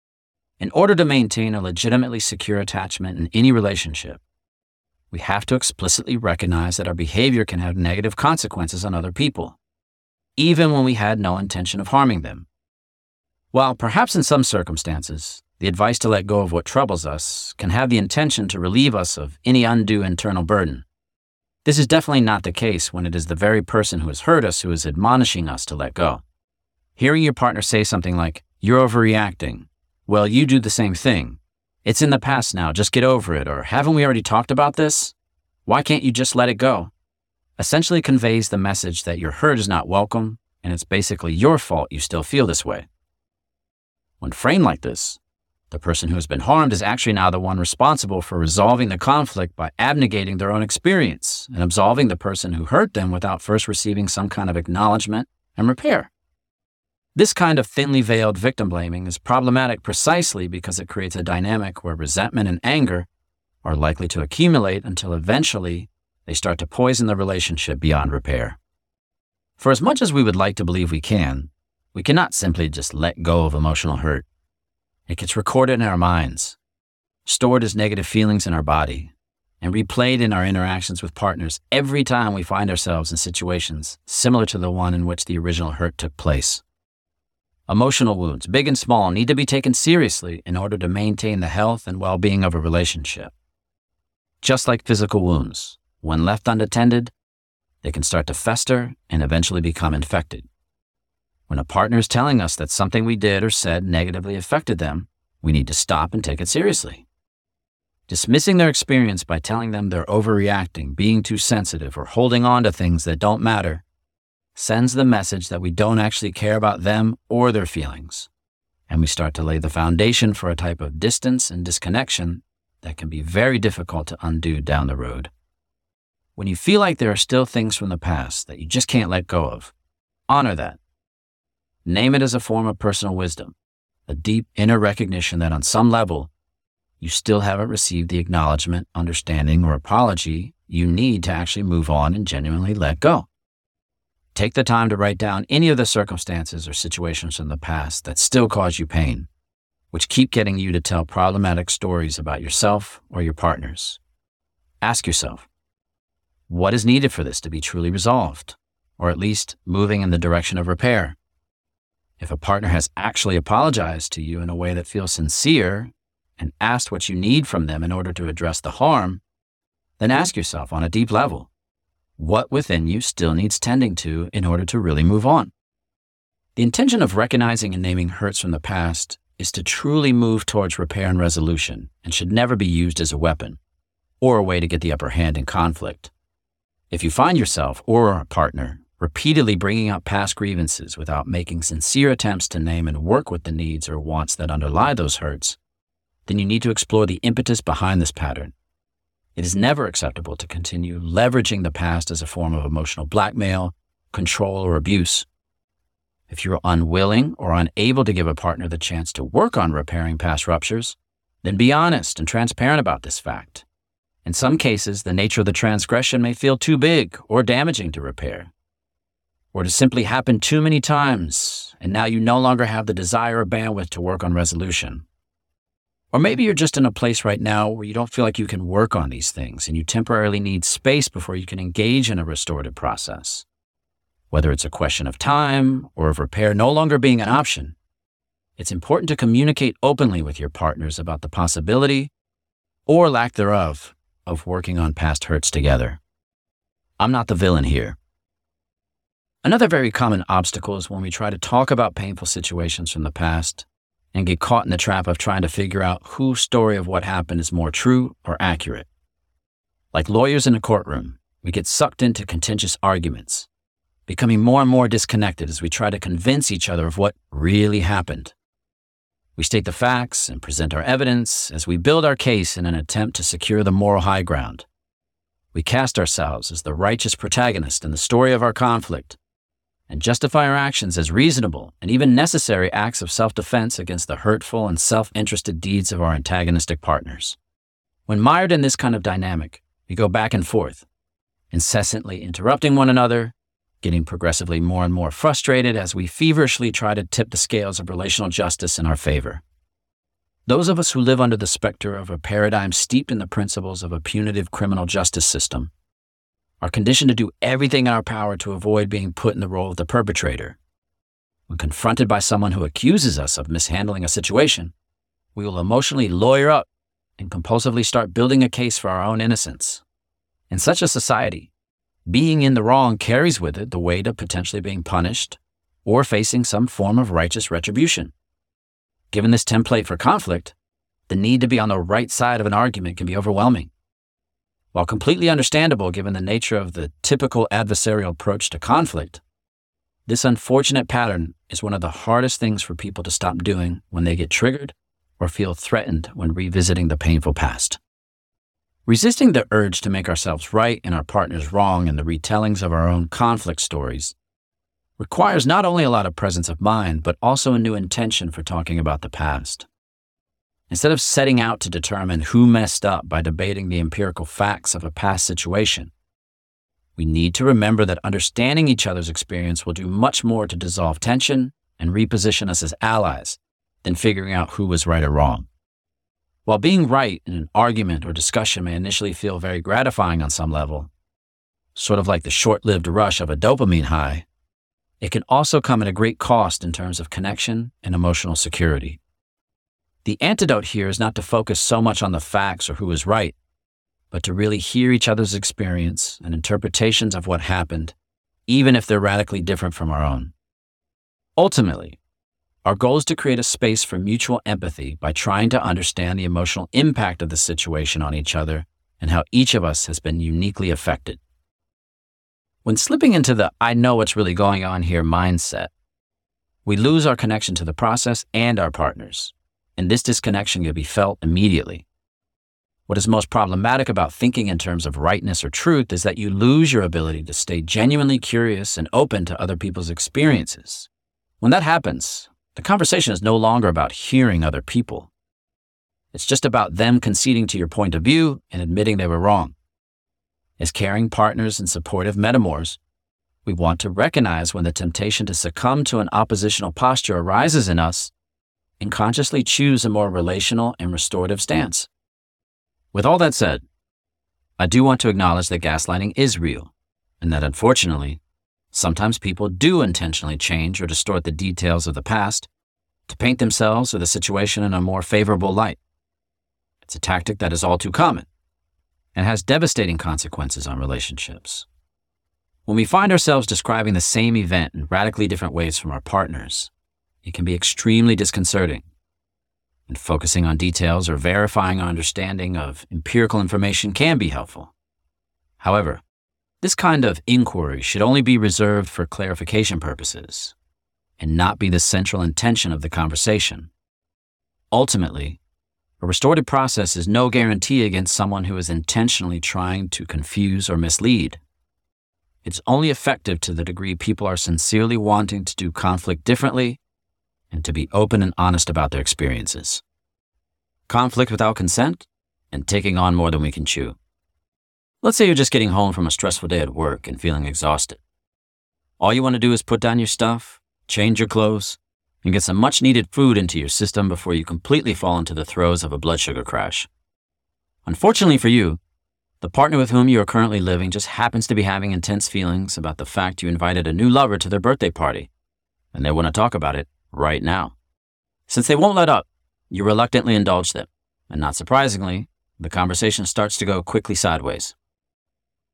In order to maintain a legitimately secure attachment in any relationship, we have to explicitly recognize that our behavior can have negative consequences on other people, even when we had no intention of harming them. While perhaps in some circumstances, the advice to let go of what troubles us can have the intention to relieve us of any undue internal burden, this is definitely not the case when it is the very person who has hurt us who is admonishing us to let go. Hearing your partner say something like, "You're overreacting," "Well, you do the same thing," "It's in the past now, just get over it," or "Haven't we already talked about this? Why can't you just let it go?" essentially conveys the message that your hurt is not welcome and it's basically your fault you still feel this way. When framed like this, the person who has been harmed is actually now the one responsible for resolving the conflict by abnegating their own experience and absolving the person who hurt them without first receiving some kind of acknowledgement and repair. This kind of thinly veiled victim blaming is problematic precisely because it creates a dynamic where resentment and anger are likely to accumulate until eventually they start to poison the relationship beyond repair. For as much as we would like to believe we cannot simply just let go of emotional hurt. It gets recorded in our minds, stored as negative feelings in our body, and replayed in our interactions with partners every time we find ourselves in situations similar to the one in which the original hurt took place. Emotional wounds, big and small, need to be taken seriously in order to maintain the health and well-being of a relationship. Just like physical wounds, when left unattended, they can start to fester and eventually become infected. When a partner is telling us that something we did or said negatively affected them, we need to stop and take it seriously. Dismissing their experience by telling them they're overreacting, being too sensitive, or holding on to things that don't matter sends the message that we don't actually care about them or their feelings, and we start to lay the foundation for a type of distance and disconnection that can be very difficult to undo down the road. When you feel like there are still things from the past that you just can't let go of, honor that. Name it as a form of personal wisdom, a deep inner recognition that on some level, you still haven't received the acknowledgement, understanding, or apology you need to actually move on and genuinely let go. Take the time to write down any of the circumstances or situations from the past that still cause you pain, which keep getting you to tell problematic stories about yourself or your partners. Ask yourself, what is needed for this to be truly resolved, or at least moving in the direction of repair? If a partner has actually apologized to you in a way that feels sincere and asked what you need from them in order to address the harm, then ask yourself on a deep level, what within you still needs tending to in order to really move on? The intention of recognizing and naming hurts from the past is to truly move towards repair and resolution and should never be used as a weapon or a way to get the upper hand in conflict. If you find yourself or a partner repeatedly bringing up past grievances without making sincere attempts to name and work with the needs or wants that underlie those hurts, then you need to explore the impetus behind this pattern. It is never acceptable to continue leveraging the past as a form of emotional blackmail, control, or abuse. If you're unwilling or unable to give a partner the chance to work on repairing past ruptures, then be honest and transparent about this fact. In some cases, the nature of the transgression may feel too big or damaging to repair, or to simply happen too many times, and now you no longer have the desire or bandwidth to work on resolution. Or maybe you're just in a place right now where you don't feel like you can work on these things, and you temporarily need space before you can engage in a restorative process. Whether it's a question of time or of repair no longer being an option, it's important to communicate openly with your partners about the possibility, or lack thereof, of working on past hurts together. I'm not the villain here. Another very common obstacle is when we try to talk about painful situations from the past and get caught in the trap of trying to figure out whose story of what happened is more true or accurate. Like lawyers in a courtroom, we get sucked into contentious arguments, becoming more and more disconnected as we try to convince each other of what really happened. We state the facts and present our evidence as we build our case in an attempt to secure the moral high ground. We cast ourselves as the righteous protagonist in the story of our conflict and justify our actions as reasonable and even necessary acts of self-defense against the hurtful and self-interested deeds of our antagonistic partners. When mired in this kind of dynamic, we go back and forth, incessantly interrupting one another, getting progressively more and more frustrated as we feverishly try to tip the scales of relational justice in our favor. Those of us who live under the specter of a paradigm steeped in the principles of a punitive criminal justice system are conditioned to do everything in our power to avoid being put in the role of the perpetrator. When confronted by someone who accuses us of mishandling a situation, we will emotionally lawyer up and compulsively start building a case for our own innocence. In such a society, being in the wrong carries with it the weight of potentially being punished or facing some form of righteous retribution. Given this template for conflict, the need to be on the right side of an argument can be overwhelming. While completely understandable given the nature of the typical adversarial approach to conflict, this unfortunate pattern is one of the hardest things for people to stop doing when they get triggered or feel threatened when revisiting the painful past. Resisting the urge to make ourselves right and our partners wrong in the retellings of our own conflict stories requires not only a lot of presence of mind, but also a new intention for talking about the past. Instead of setting out to determine who messed up by debating the empirical facts of a past situation, we need to remember that understanding each other's experience will do much more to dissolve tension and reposition us as allies than figuring out who was right or wrong. While being right in an argument or discussion may initially feel very gratifying on some level, sort of like the short-lived rush of a dopamine high, it can also come at a great cost in terms of connection and emotional security. The antidote here is not to focus so much on the facts or who is right, but to really hear each other's experience and interpretations of what happened, even if they're radically different from our own. Ultimately, our goal is to create a space for mutual empathy by trying to understand the emotional impact of the situation on each other and how each of us has been uniquely affected. When slipping into the "I know what's really going on here" mindset, we lose our connection to the process and our partners, and this disconnection can be felt immediately. What is most problematic about thinking in terms of rightness or truth is that you lose your ability to stay genuinely curious and open to other people's experiences. When that happens, the conversation is no longer about hearing other people. It's just about them conceding to your point of view and admitting they were wrong. As caring partners and supportive metamors, we want to recognize when the temptation to succumb to an oppositional posture arises in us and consciously choose a more relational and restorative stance. With all that said, I do want to acknowledge that gaslighting is real, and that unfortunately, sometimes people do intentionally change or distort the details of the past to paint themselves or the situation in a more favorable light. It's a tactic that is all too common and has devastating consequences on relationships. When we find ourselves describing the same event in radically different ways from our partners, it can be extremely disconcerting. And focusing on details or verifying our understanding of empirical information can be helpful. However, this kind of inquiry should only be reserved for clarification purposes and not be the central intention of the conversation. Ultimately, a restorative process is no guarantee against someone who is intentionally trying to confuse or mislead. It's only effective to the degree people are sincerely wanting to do conflict differently and to be open and honest about their experiences. Conflict without consent and taking on more than we can chew. Let's say you're just getting home from a stressful day at work and feeling exhausted. All you want to do is put down your stuff, change your clothes, and get some much-needed food into your system before you completely fall into the throes of a blood sugar crash. Unfortunately for you, the partner with whom you are currently living just happens to be having intense feelings about the fact you invited a new lover to their birthday party, and they want to talk about it right now. Since they won't let up, you reluctantly indulge them, and not surprisingly, the conversation starts to go quickly sideways.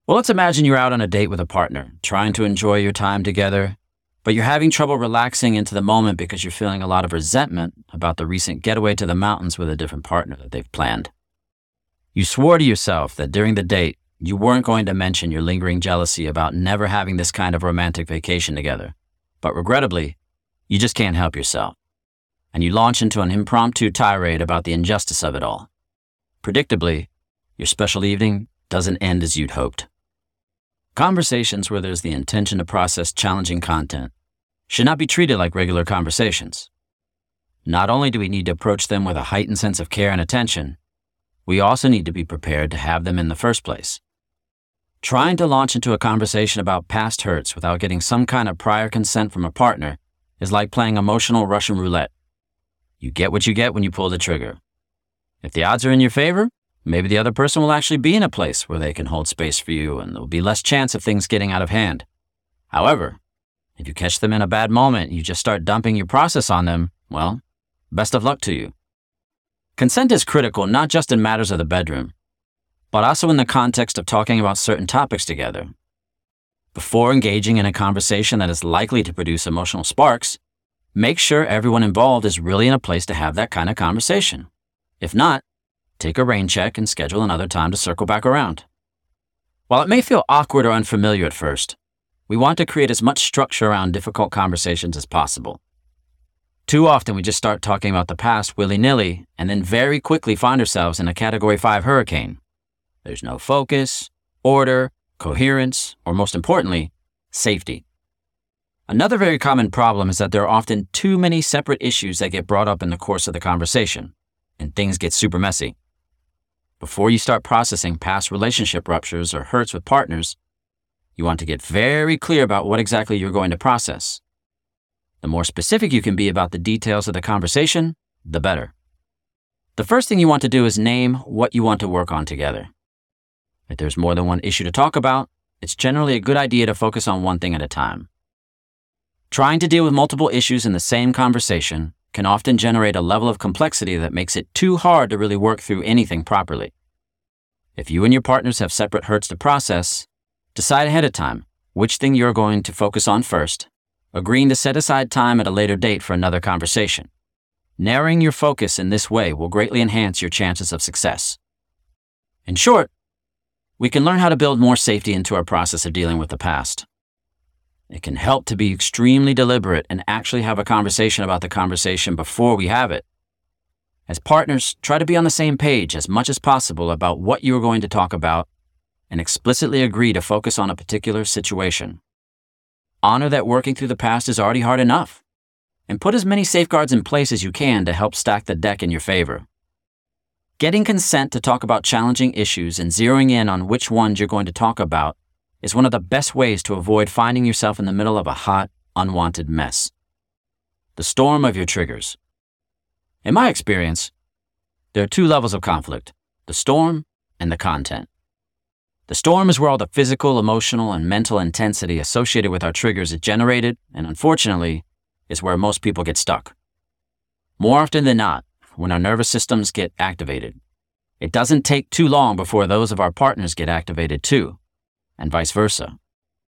Well, let's imagine you're out on a date with a partner, trying to enjoy your time together, but you're having trouble relaxing into the moment because you're feeling a lot of resentment about the recent getaway to the mountains with a different partner that they've planned. You swore to yourself that during the date, you weren't going to mention your lingering jealousy about never having this kind of romantic vacation together. But regrettably, you just can't help yourself. And you launch into an impromptu tirade about the injustice of it all. Predictably, your special evening doesn't end as you'd hoped. Conversations where there's the intention to process challenging content should not be treated like regular conversations. Not only do we need to approach them with a heightened sense of care and attention, we also need to be prepared to have them in the first place. Trying to launch into a conversation about past hurts without getting some kind of prior consent from a partner is like playing emotional Russian roulette. You get what you get when you pull the trigger. If the odds are in your favor, maybe the other person will actually be in a place where they can hold space for you and there will be less chance of things getting out of hand. However, if you catch them in a bad moment and you just start dumping your process on them, well, best of luck to you. Consent is critical not just in matters of the bedroom, but also in the context of talking about certain topics together. Before engaging in a conversation that is likely to produce emotional sparks, make sure everyone involved is really in a place to have that kind of conversation. If not, take a rain check and schedule another time to circle back around. While it may feel awkward or unfamiliar at first, we want to create as much structure around difficult conversations as possible. Too often we just start talking about the past willy-nilly and then very quickly find ourselves in a Category 5 hurricane. There's no focus, order, coherence, or most importantly, safety. Another very common problem is that there are often too many separate issues that get brought up in the course of the conversation, and things get super messy. Before you start processing past relationship ruptures or hurts with partners, you want to get very clear about what exactly you're going to process. The more specific you can be about the details of the conversation, the better. The first thing you want to do is name what you want to work on together. If there's more than one issue to talk about, it's generally a good idea to focus on one thing at a time. Trying to deal with multiple issues in the same conversation can often generate a level of complexity that makes it too hard to really work through anything properly. If you and your partners have separate hurts to process, decide ahead of time which thing you're going to focus on first, agreeing to set aside time at a later date for another conversation. Narrowing your focus in this way will greatly enhance your chances of success. In short, we can learn how to build more safety into our process of dealing with the past. It can help to be extremely deliberate and actually have a conversation about the conversation before we have it. As partners, try to be on the same page as much as possible about what you are going to talk about and explicitly agree to focus on a particular situation. Honor that working through the past is already hard enough, and put as many safeguards in place as you can to help stack the deck in your favor. Getting consent to talk about challenging issues and zeroing in on which ones you're going to talk about is one of the best ways to avoid finding yourself in the middle of a hot, unwanted mess. The storm of your triggers. In my experience, there are two levels of conflict: the storm and the content. The storm is where all the physical, emotional, and mental intensity associated with our triggers is generated, and unfortunately, is where most people get stuck. More often than not, when our nervous systems get activated, it doesn't take too long before those of our partners get activated too, and vice versa.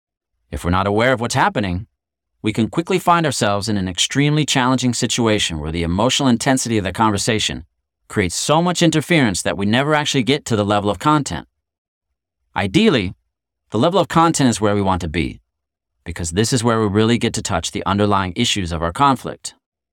If we're not aware of what's happening, we can quickly find ourselves in an extremely challenging situation where the emotional intensity of the conversation creates so much interference that we never actually get to the level of content. Ideally, the level of content is where we want to be, because this is where we really get to touch the underlying issues of our conflict.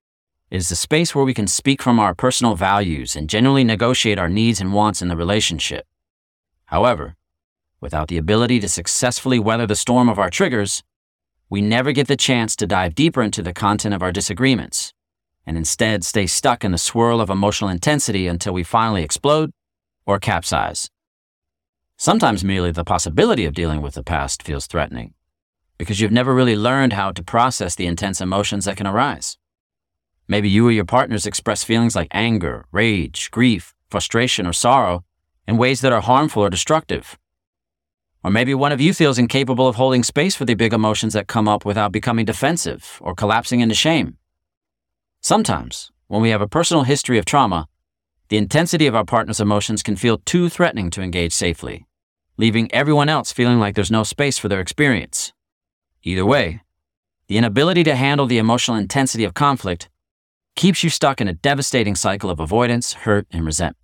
It is a space where we can speak from our personal values and genuinely negotiate our needs and wants in the relationship. However, without the ability to successfully weather the storm of our triggers, we never get the chance to dive deeper into the content of our disagreements, and instead stay stuck in the swirl of emotional intensity until we finally explode or capsize. Sometimes merely the possibility of dealing with the past feels threatening, because you've never really learned how to process the intense emotions that can arise. Maybe you or your partners express feelings like anger, rage, grief, frustration, or sorrow in ways that are harmful or destructive. Or maybe one of you feels incapable of holding space for the big emotions that come up without becoming defensive or collapsing into shame. Sometimes, when we have a personal history of trauma, the intensity of our partner's emotions can feel too threatening to engage safely, leaving everyone else feeling like there's no space for their experience. Either way, the inability to handle the emotional intensity of conflict keeps you stuck in a devastating cycle of avoidance, hurt, and resentment.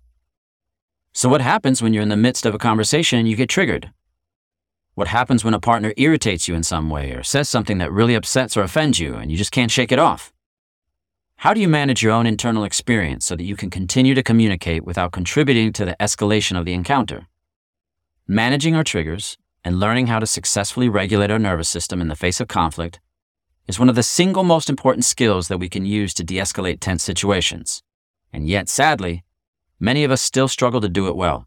So what happens when you're in the midst of a conversation and you get triggered? What happens when a partner irritates you in some way or says something that really upsets or offends you and you just can't shake it off? How do you manage your own internal experience so that you can continue to communicate without contributing to the escalation of the encounter? Managing our triggers and learning how to successfully regulate our nervous system in the face of conflict is one of the single most important skills that we can use to de-escalate tense situations. And yet, sadly, many of us still struggle to do it well.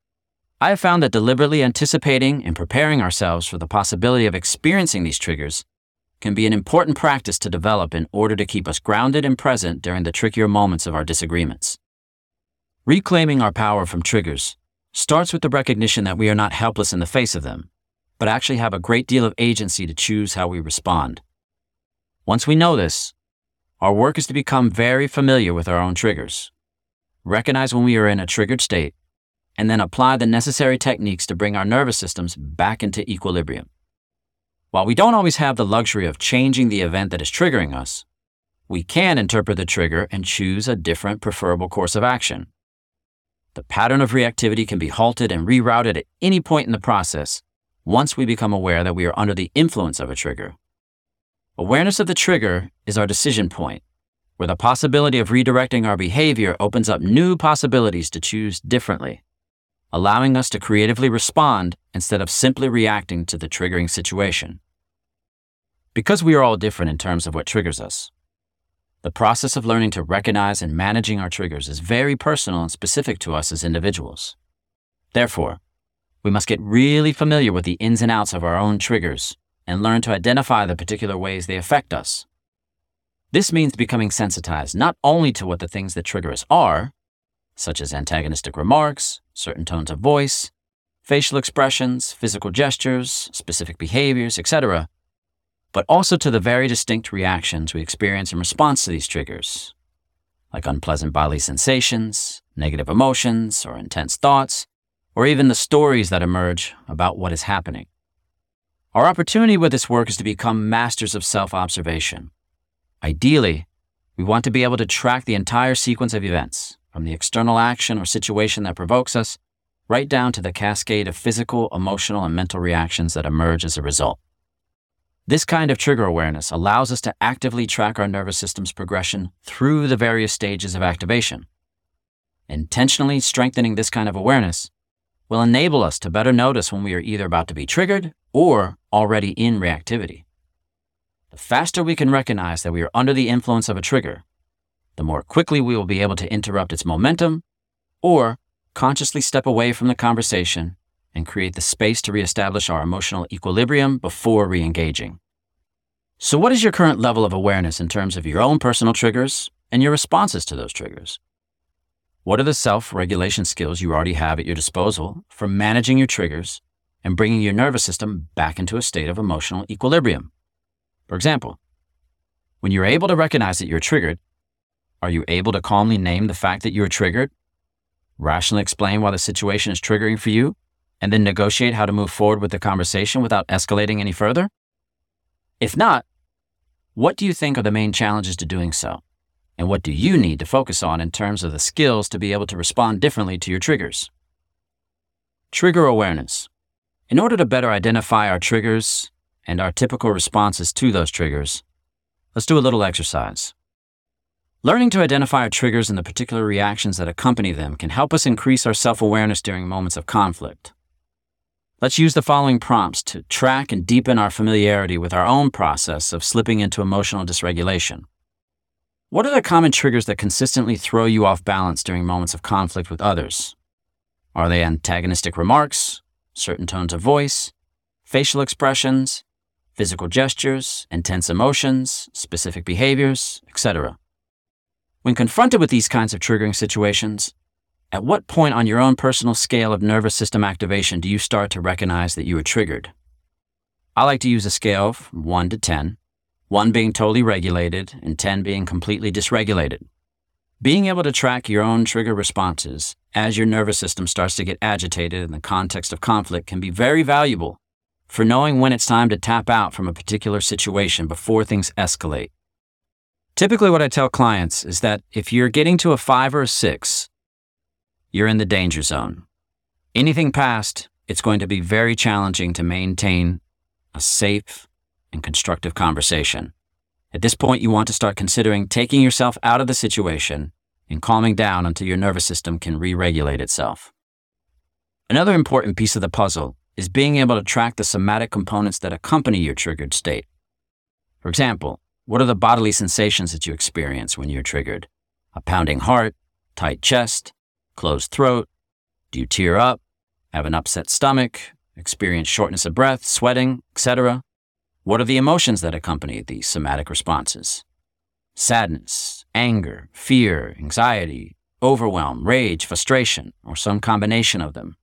I have found that deliberately anticipating and preparing ourselves for the possibility of experiencing these triggers can be an important practice to develop in order to keep us grounded and present during the trickier moments of our disagreements. Reclaiming our power from triggers starts with the recognition that we are not helpless in the face of them, but actually have a great deal of agency to choose how we respond. Once we know this, our work is to become very familiar with our own triggers, recognize when we are in a triggered state, and then apply the necessary techniques to bring our nervous systems back into equilibrium. While we don't always have the luxury of changing the event that is triggering us, we can interpret the trigger and choose a different preferable course of action. The pattern of reactivity can be halted and rerouted at any point in the process once we become aware that we are under the influence of a trigger. Awareness of the trigger is our decision point, where the possibility of redirecting our behavior opens up new possibilities to choose differently, allowing us to creatively respond instead of simply reacting to the triggering situation. Because we are all different in terms of what triggers us, the process of learning to recognize and managing our triggers is very personal and specific to us as individuals. Therefore, we must get really familiar with the ins and outs of our own triggers and learn to identify the particular ways they affect us. This means becoming sensitized not only to what the things that trigger us are, such as antagonistic remarks, certain tones of voice, facial expressions, physical gestures, specific behaviors, etc., but also to the very distinct reactions we experience in response to these triggers, like unpleasant bodily sensations, negative emotions, or intense thoughts, or even the stories that emerge about what is happening. Our opportunity with this work is to become masters of self-observation. Ideally, we want to be able to track the entire sequence of events, from the external action or situation that provokes us, right down to the cascade of physical, emotional, and mental reactions that emerge as a result. This kind of trigger awareness allows us to actively track our nervous system's progression through the various stages of activation. Intentionally strengthening this kind of awareness will enable us to better notice when we are either about to be triggered or already in reactivity. The faster we can recognize that we are under the influence of a trigger, the more quickly we will be able to interrupt its momentum or consciously step away from the conversation and create the space to reestablish our emotional equilibrium before re-engaging. So what is your current level of awareness in terms of your own personal triggers and your responses to those triggers? What are the self-regulation skills you already have at your disposal for managing your triggers and bringing your nervous system back into a state of emotional equilibrium? For example, when you're able to recognize that you're triggered, are you able to calmly name the fact that you're triggered, rationally explain why the situation is triggering for you, and then negotiate how to move forward with the conversation without escalating any further? If not, what do you think are the main challenges to doing so? And what do you need to focus on in terms of the skills to be able to respond differently to your triggers? Trigger awareness. In order to better identify our triggers and our typical responses to those triggers, let's do a little exercise. Learning to identify our triggers and the particular reactions that accompany them can help us increase our self-awareness during moments of conflict. Let's use the following prompts to track and deepen our familiarity with our own process of slipping into emotional dysregulation. What are the common triggers that consistently throw you off balance during moments of conflict with others? Are they antagonistic remarks, certain tones of voice, facial expressions, physical gestures, intense emotions, specific behaviors, etc.? When confronted with these kinds of triggering situations, at what point on your own personal scale of nervous system activation do you start to recognize that you are triggered? I like to use a scale of 1 to 10, 1 being totally regulated and 10 being completely dysregulated. Being able to track your own trigger responses as your nervous system starts to get agitated in the context of conflict can be very valuable for knowing when it's time to tap out from a particular situation before things escalate. Typically, what I tell clients is that if you're getting to a 5 or a 6, you're in the danger zone. Anything past, it's going to be very challenging to maintain a safe and constructive conversation. At this point, you want to start considering taking yourself out of the situation and calming down until your nervous system can re-regulate itself. Another important piece of the puzzle is being able to track the somatic components that accompany your triggered state. For example, what are the bodily sensations that you experience when you're triggered? A pounding heart, tight chest, closed throat? Do you tear up, have an upset stomach, experience shortness of breath, sweating, etc.? What are the emotions that accompany these somatic responses? Sadness, anger, fear, anxiety, overwhelm, rage, frustration, or some combination of them.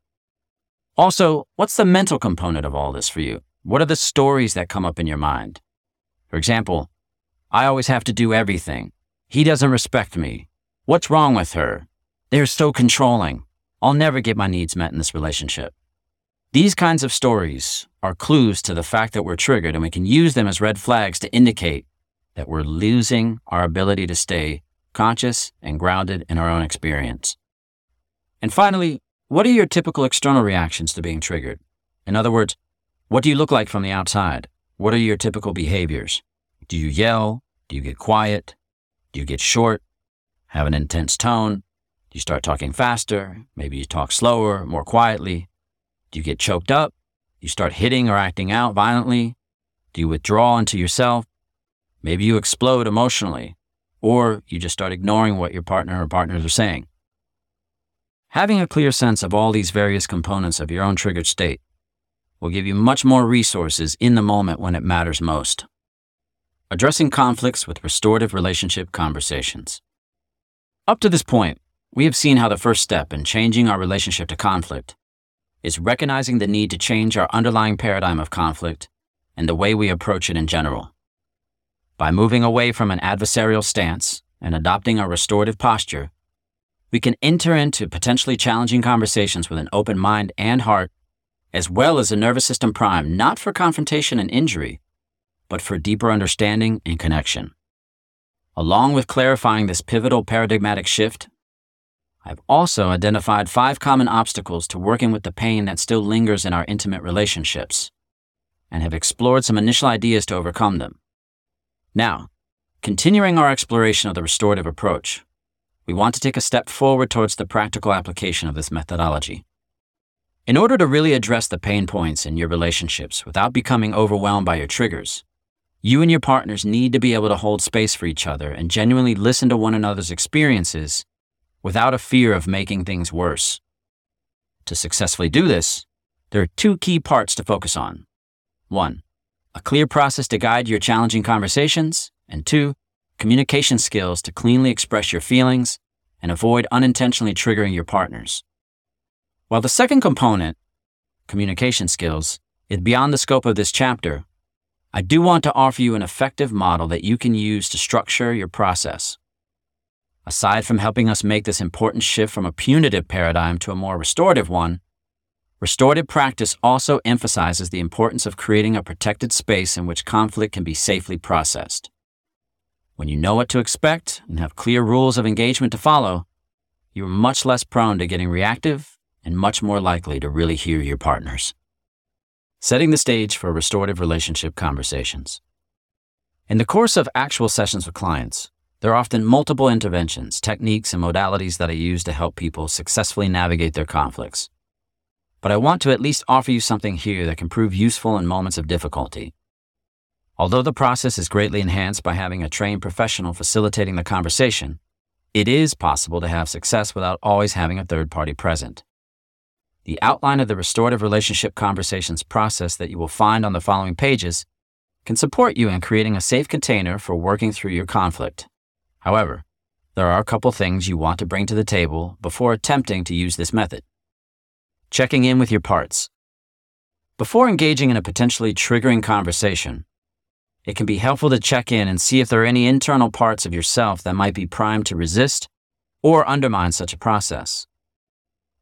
Also, what's the mental component of all this for you? What are the stories that come up in your mind? For example, I always have to do everything. He doesn't respect me. What's wrong with her? They're so controlling. I'll never get my needs met in this relationship. These kinds of stories are clues to the fact that we're triggered, and we can use them as red flags to indicate that we're losing our ability to stay conscious and grounded in our own experience. And finally, what are your typical external reactions to being triggered? In other words, what do you look like from the outside? What are your typical behaviors? Do you yell? Do you get quiet? Do you get short? Have an intense tone? Do you start talking faster? Maybe you talk slower, more quietly? Do you get choked up? Do you start hitting or acting out violently? Do you withdraw into yourself? Maybe you explode emotionally, or you just start ignoring what your partner or partners are saying. Having a clear sense of all these various components of your own triggered state will give you much more resources in the moment when it matters most. Addressing conflicts with restorative relationship conversations. Up to this point, we have seen how the first step in changing our relationship to conflict is recognizing the need to change our underlying paradigm of conflict and the way we approach it in general. By moving away from an adversarial stance and adopting a restorative posture, we can enter into potentially challenging conversations with an open mind and heart, as well as a nervous system primed not for confrontation and injury, but for deeper understanding and connection. Along with clarifying this pivotal paradigmatic shift, I've also identified 5 common obstacles to working with the pain that still lingers in our intimate relationships, and have explored some initial ideas to overcome them. Now, continuing our exploration of the restorative approach, we want to take a step forward towards the practical application of this methodology. In order to really address the pain points in your relationships without becoming overwhelmed by your triggers, you and your partners need to be able to hold space for each other and genuinely listen to one another's experiences without a fear of making things worse. To successfully do this, there are 2 key parts to focus on. 1, a clear process to guide your challenging conversations, and 2, communication skills to cleanly express your feelings and avoid unintentionally triggering your partners. While the second component, communication skills, is beyond the scope of this chapter, I do want to offer you an effective model that you can use to structure your process. Aside from helping us make this important shift from a punitive paradigm to a more restorative one, restorative practice also emphasizes the importance of creating a protected space in which conflict can be safely processed. When you know what to expect and have clear rules of engagement to follow, you are much less prone to getting reactive and much more likely to really hear your partners. Setting the stage for restorative relationship conversations. In the course of actual sessions with clients, there are often multiple interventions, techniques, and modalities that I use to help people successfully navigate their conflicts. But I want to at least offer you something here that can prove useful in moments of difficulty. Although the process is greatly enhanced by having a trained professional facilitating the conversation, it is possible to have success without always having a third party present. The outline of the restorative relationship conversations process that you will find on the following pages can support you in creating a safe container for working through your conflict. However, there are a couple things you want to bring to the table before attempting to use this method. Checking in with your parts. Before engaging in a potentially triggering conversation, it can be helpful to check in and see if there are any internal parts of yourself that might be primed to resist or undermine such a process.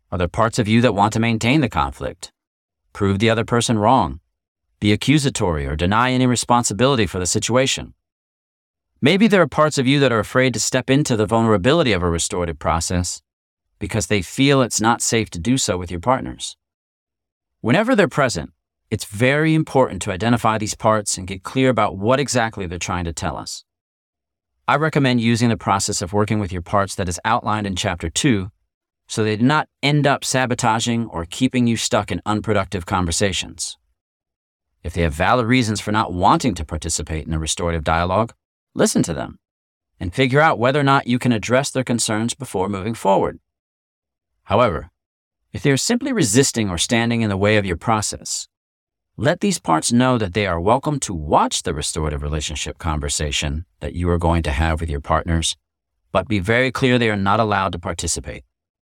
Are there parts of you that want to maintain the conflict, prove the other person wrong, be accusatory, or deny any responsibility for the situation? Maybe there are parts of you that are afraid to step into the vulnerability of a restorative process because they feel it's not safe to do so with your partners. Whenever they're present, it's very important to identify these parts and get clear about what exactly they're trying to tell us. I recommend using the process of working with your parts that is outlined in Chapter 2 so they do not end up sabotaging or keeping you stuck in unproductive conversations. If they have valid reasons for not wanting to participate in a restorative dialogue, listen to them and figure out whether or not you can address their concerns before moving forward. However, if they are simply resisting or standing in the way of your process, let these parts know that they are welcome to watch the restorative relationship conversation that you are going to have with your partners, but be very clear they are not allowed to participate.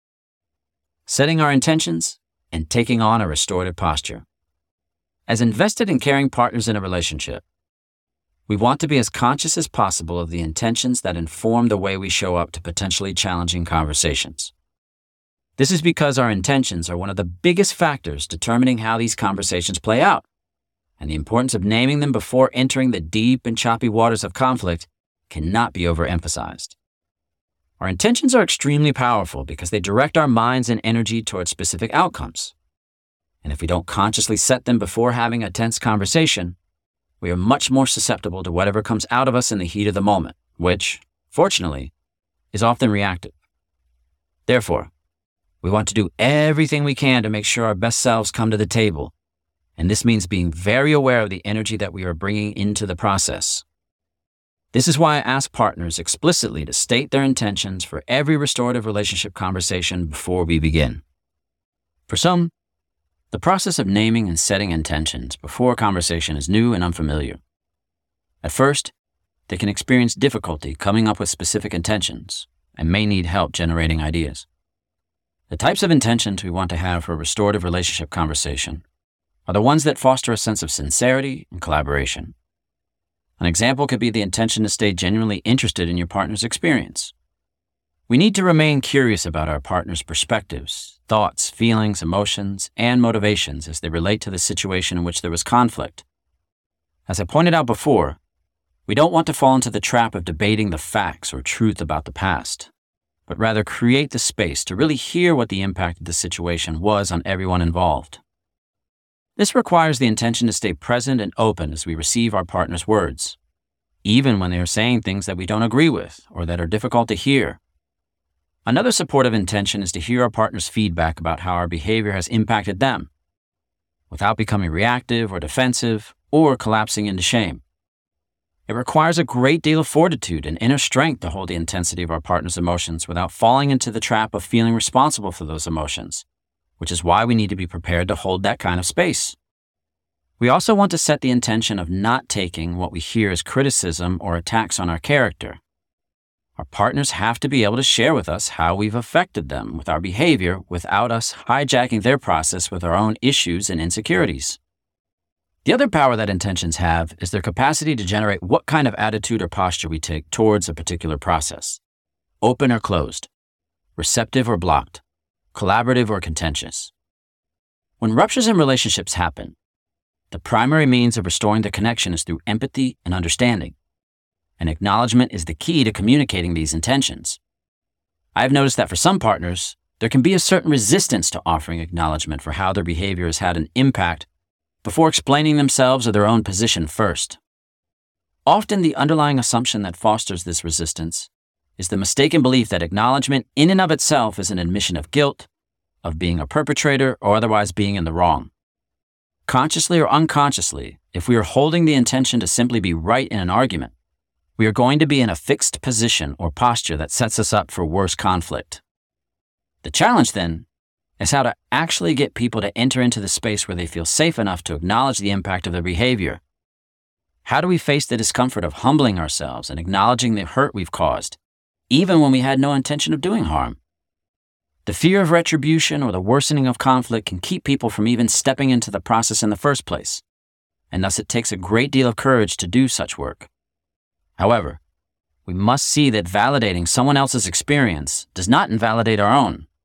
Setting our intentions and taking on a restorative posture. As invested and caring partners in a relationship, we want to be as conscious as possible of the intentions that inform the way we show up to potentially challenging conversations. This is because our intentions are one of the biggest factors determining how these conversations play out, and the importance of naming them before entering the deep and choppy waters of conflict cannot be overemphasized. Our intentions are extremely powerful because they direct our minds and energy towards specific outcomes. And if we don't consciously set them before having a tense conversation, we are much more susceptible to whatever comes out of us in the heat of the moment, which, fortunately, is often reactive. Therefore, we want to do everything we can to make sure our best selves come to the table, and this means being very aware of the energy that we are bringing into the process. This is why I ask partners explicitly to state their intentions for every restorative relationship conversation before we begin. For some, the process of naming and setting intentions before a conversation is new and unfamiliar. At first, they can experience difficulty coming up with specific intentions and may need help generating ideas. The types of intentions we want to have for a restorative relationship conversation are the ones that foster a sense of sincerity and collaboration. An example could be the intention to stay genuinely interested in your partner's experience. We need to remain curious about our partner's perspectives, thoughts, feelings, emotions, and motivations as they relate to the situation in which there was conflict. As I pointed out before, we don't want to fall into the trap of debating the facts or truth about the past, but rather create the space to really hear what the impact of the situation was on everyone involved. This requires the intention to stay present and open as we receive our partner's words, even when they are saying things that we don't agree with or that are difficult to hear. Another supportive intention is to hear our partner's feedback about how our behavior has impacted them, without becoming reactive or defensive or collapsing into shame. It requires a great deal of fortitude and inner strength to hold the intensity of our partner's emotions without falling into the trap of feeling responsible for those emotions, which is why we need to be prepared to hold that kind of space. We also want to set the intention of not taking what we hear as criticism or attacks on our character. Our partners have to be able to share with us how we've affected them with our behavior without us hijacking their process with our own issues and insecurities. The other power that intentions have is their capacity to generate what kind of attitude or posture we take towards a particular process. Open or closed, receptive or blocked, collaborative or contentious. When ruptures in relationships happen, the primary means of restoring the connection is through empathy and understanding, and acknowledgement is the key to communicating these intentions. I've noticed that for some partners, there can be a certain resistance to offering acknowledgement for how their behavior has had an impact before explaining themselves or their own position first. Often the underlying assumption that fosters this resistance is the mistaken belief that acknowledgement in and of itself is an admission of guilt, of being a perpetrator, or otherwise being in the wrong. Consciously or unconsciously, if we are holding the intention to simply be right in an argument, we are going to be in a fixed position or posture that sets us up for worse conflict. The challenge, then, is how to actually get people to enter into the space where they feel safe enough to acknowledge the impact of their behavior. How do we face the discomfort of humbling ourselves and acknowledging the hurt we've caused, even when we had no intention of doing harm? The fear of retribution or the worsening of conflict can keep people from even stepping into the process in the first place, and thus it takes a great deal of courage to do such work. However, we must see that validating someone else's experience does not invalidate our own,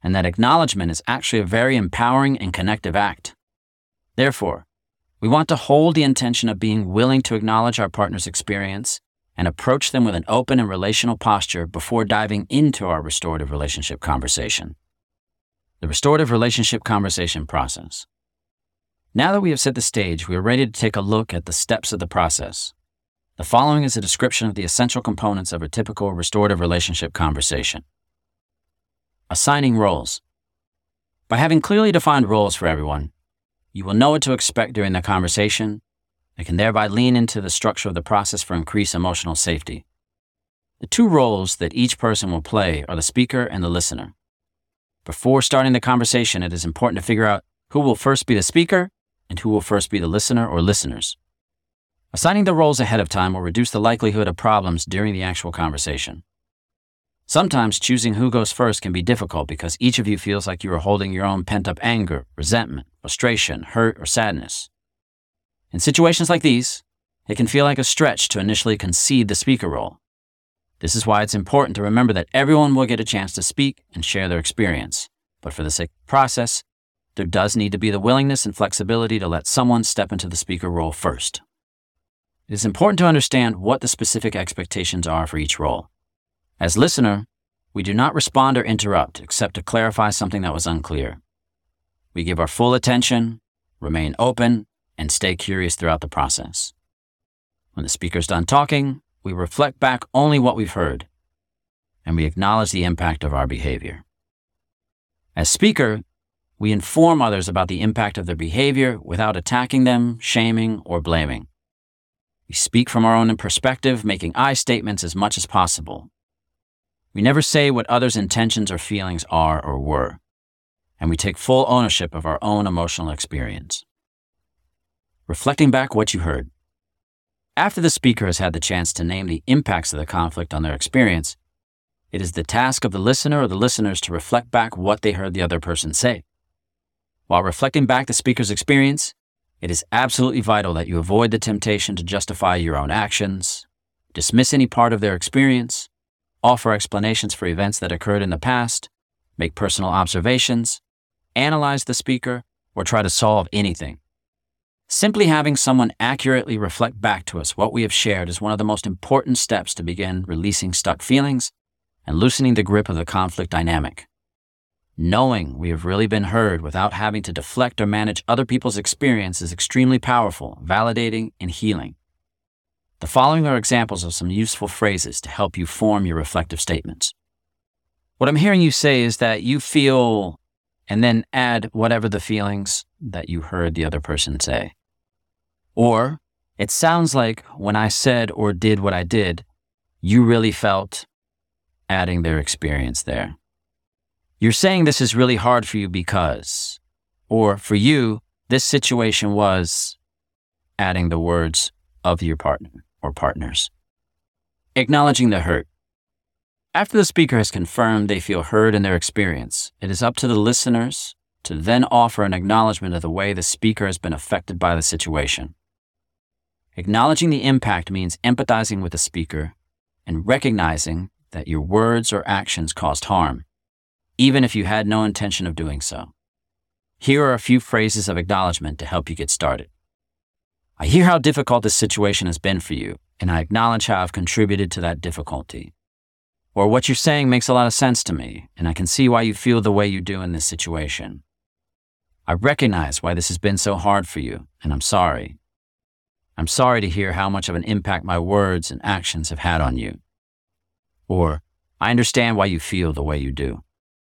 and that acknowledgement is actually a very empowering and connective act. Therefore, we want to hold the intention of being willing to acknowledge our partner's experience and approach them with an open and relational posture before diving into our restorative relationship conversation. The restorative relationship conversation process. Now that we have set the stage, we are ready to take a look at the steps of the process. The following is a description of the essential components of a typical restorative relationship conversation. Assigning roles. By having clearly defined roles for everyone, you will know what to expect during the conversation and can thereby lean into the structure of the process for increased emotional safety. The two roles that each person will play are the speaker and the listener. Before starting the conversation, it is important to figure out who will first be the speaker and who will first be the listener or listeners. Assigning the roles ahead of time will reduce the likelihood of problems during the actual conversation. Sometimes choosing who goes first can be difficult because each of you feels like you are holding your own pent-up anger, resentment, frustration, hurt, or sadness. In situations like these, it can feel like a stretch to initially concede the speaker role. This is why it's important to remember that everyone will get a chance to speak and share their experience. But for the sake of the process, there does need to be the willingness and flexibility to let someone step into the speaker role first. It is important to understand what the specific expectations are for each role. As listener, we do not respond or interrupt except to clarify something that was unclear. We give our full attention, remain open, and stay curious throughout the process. When the speaker's done talking, we reflect back only what we've heard, and we acknowledge the impact of our behavior. As speaker, we inform others about the impact of their behavior without attacking them, shaming, or blaming. We speak from our own perspective, making I statements as much as possible. We never say what others' intentions or feelings are or were, and we take full ownership of our own emotional experience. Reflecting back what you heard. After the speaker has had the chance to name the impacts of the conflict on their experience, it is the task of the listener or the listeners to reflect back what they heard the other person say. While reflecting back the speaker's experience, it is absolutely vital that you avoid the temptation to justify your own actions, dismiss any part of their experience, offer explanations for events that occurred in the past, make personal observations, analyze the speaker, or try to solve anything. Simply having someone accurately reflect back to us what we have shared is one of the most important steps to begin releasing stuck feelings and loosening the grip of the conflict dynamic. Knowing we have really been heard without having to deflect or manage other people's experience is extremely powerful, validating, and healing. The following are examples of some useful phrases to help you form your reflective statements. What I'm hearing you say is that you feel, and then add whatever the feelings that you heard the other person say. Or, it sounds like when I said or did what I did, you really felt, adding their experience there. You're saying this is really hard for you because, or for you, this situation was, adding the words of your partner or partners. Acknowledging the hurt. After the speaker has confirmed they feel heard in their experience, it is up to the listeners to then offer an acknowledgement of the way the speaker has been affected by the situation. Acknowledging the impact means empathizing with the speaker and recognizing that your words or actions caused harm, even if you had no intention of doing so. Here are a few phrases of acknowledgement to help you get started. I hear how difficult this situation has been for you, and I acknowledge how I've contributed to that difficulty. Or what you're saying makes a lot of sense to me, and I can see why you feel the way you do in this situation. I recognize why this has been so hard for you, and I'm sorry. I'm sorry to hear how much of an impact my words and actions have had on you. Or, I understand why you feel the way you do.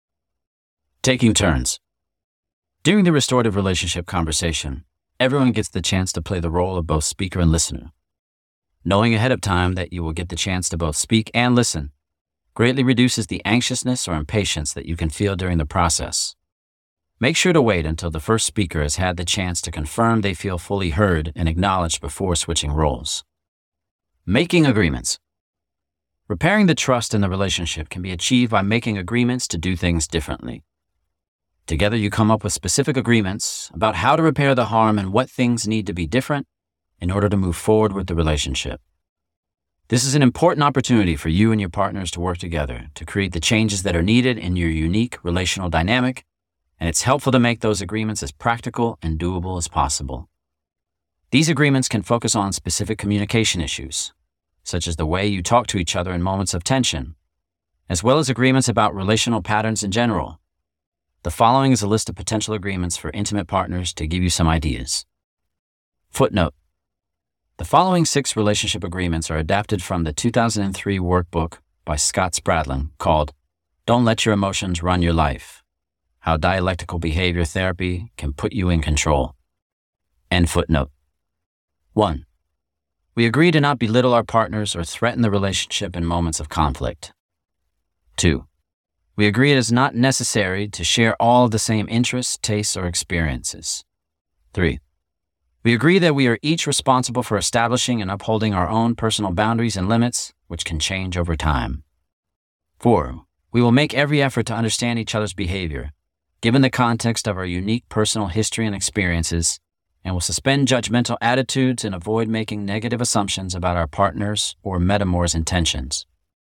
Taking turns. During the restorative relationship conversation, everyone gets the chance to play the role of both speaker and listener. Knowing ahead of time that you will get the chance to both speak and listen greatly reduces the anxiousness or impatience that you can feel during the process. Make sure to wait until the first speaker has had the chance to confirm they feel fully heard and acknowledged before switching roles. Making agreements. Repairing the trust in the relationship can be achieved by making agreements to do things differently. Together you come up with specific agreements about how to repair the harm and what things need to be different in order to move forward with the relationship. This is an important opportunity for you and your partners to work together to create the changes that are needed in your unique relational dynamic, and it's helpful to make those agreements as practical and doable as possible. These agreements can focus on specific communication issues, such as the way you talk to each other in moments of tension, as well as agreements about relational patterns in general. The following is a list of potential agreements for intimate partners to give you some ideas. Footnote: the following 6 relationship agreements are adapted from the 2003 workbook by Scott Spradlin called Don't Let Your Emotions Run Your Life: How Dialectical Behavior Therapy Can Put You in Control. End footnote. 1. We agree to not belittle our partners or threaten the relationship in moments of conflict. 2. We agree it is not necessary to share all of the same interests, tastes, or experiences. 3. We agree that we are each responsible for establishing and upholding our own personal boundaries and limits, which can change over time. 4. We will make every effort to understand each other's behavior, given the context of our unique personal history and experiences, and will suspend judgmental attitudes and avoid making negative assumptions about our partners or metamours' intentions.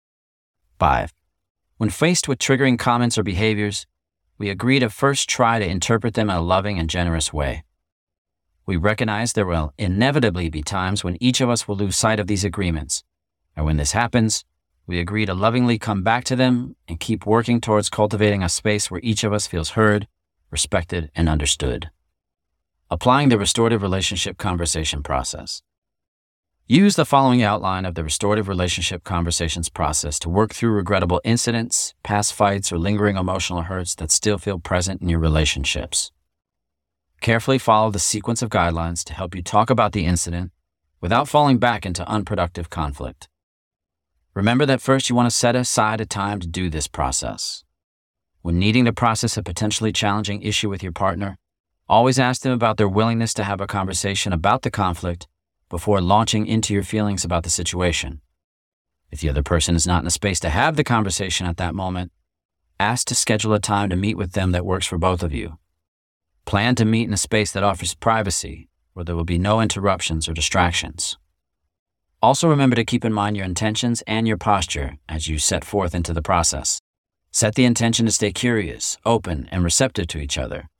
5. When faced with triggering comments or behaviors, we agree to first try to interpret them in a loving and generous way. We recognize there will inevitably be times when each of us will lose sight of these agreements, and when this happens, we agree to lovingly come back to them and keep working towards cultivating a space where each of us feels heard, respected, and understood. Applying the restorative relationship conversation process. Use the following outline of the restorative relationship conversations process to work through regrettable incidents, past fights, or lingering emotional hurts that still feel present in your relationships. Carefully follow the sequence of guidelines to help you talk about the incident without falling back into unproductive conflict. Remember that first you want to set aside a time to do this process. When needing to process a potentially challenging issue with your partner, always ask them about their willingness to have a conversation about the conflict before launching into your feelings about the situation. If the other person is not in a space to have the conversation at that moment, ask to schedule a time to meet with them that works for both of you. Plan to meet in a space that offers privacy, where there will be no interruptions or distractions. Also remember to keep in mind your intentions and your posture as you set forth into the process. Set the intention to stay curious, open, and receptive to each other.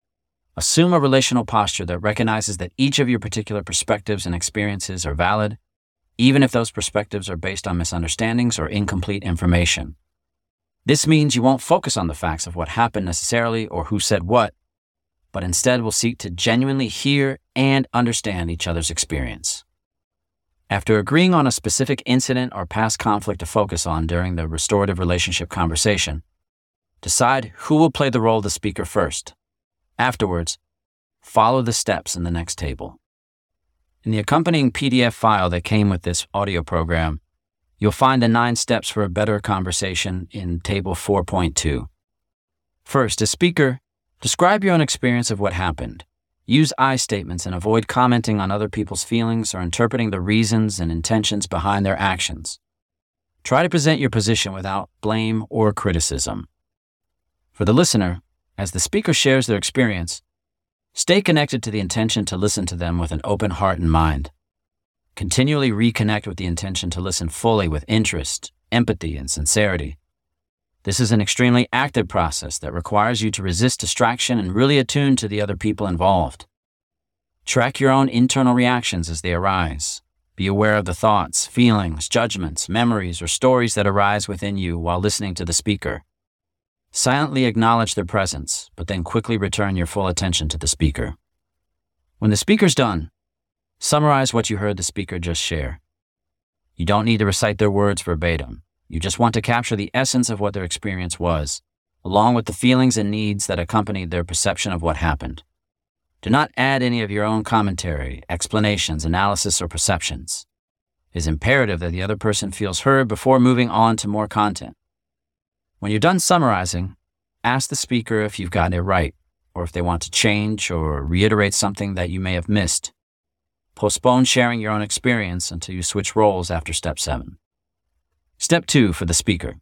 Assume a relational posture that recognizes that each of your particular perspectives and experiences are valid, even if those perspectives are based on misunderstandings or incomplete information. This means you won't focus on the facts of what happened necessarily or who said what, but instead will seek to genuinely hear and understand each other's experience. After agreeing on a specific incident or past conflict to focus on during the restorative relationship conversation, decide who will play the role of the speaker first. Afterwards, follow the steps in the next table. In the accompanying PDF file that came with this audio program, you'll find the 9 steps for a better conversation in Table 4.2. First, as speaker, describe your own experience of what happened. Use I statements and avoid commenting on other people's feelings or interpreting the reasons and intentions behind their actions. Try to present your position without blame or criticism. For the listener, as the speaker shares their experience, stay connected to the intention to listen to them with an open heart and mind. Continually reconnect with the intention to listen fully with interest, empathy, and sincerity. This is an extremely active process that requires you to resist distraction and really attune to the other people involved. Track your own internal reactions as they arise. Be aware of the thoughts, feelings, judgments, memories, or stories that arise within you while listening to the speaker. Silently acknowledge their presence, but then quickly return your full attention to the speaker. When the speaker's done, summarize what you heard the speaker just share. You don't need to recite their words verbatim. You just want to capture the essence of what their experience was, along with the feelings and needs that accompanied their perception of what happened. Do not add any of your own commentary, explanations, analysis, or perceptions. It is imperative that the other person feels heard before moving on to more content. When you're done summarizing, ask the speaker if you've gotten it right, or if they want to change or reiterate something that you may have missed. Postpone sharing your own experience until you switch roles after Step 7. Step 2 for the speaker.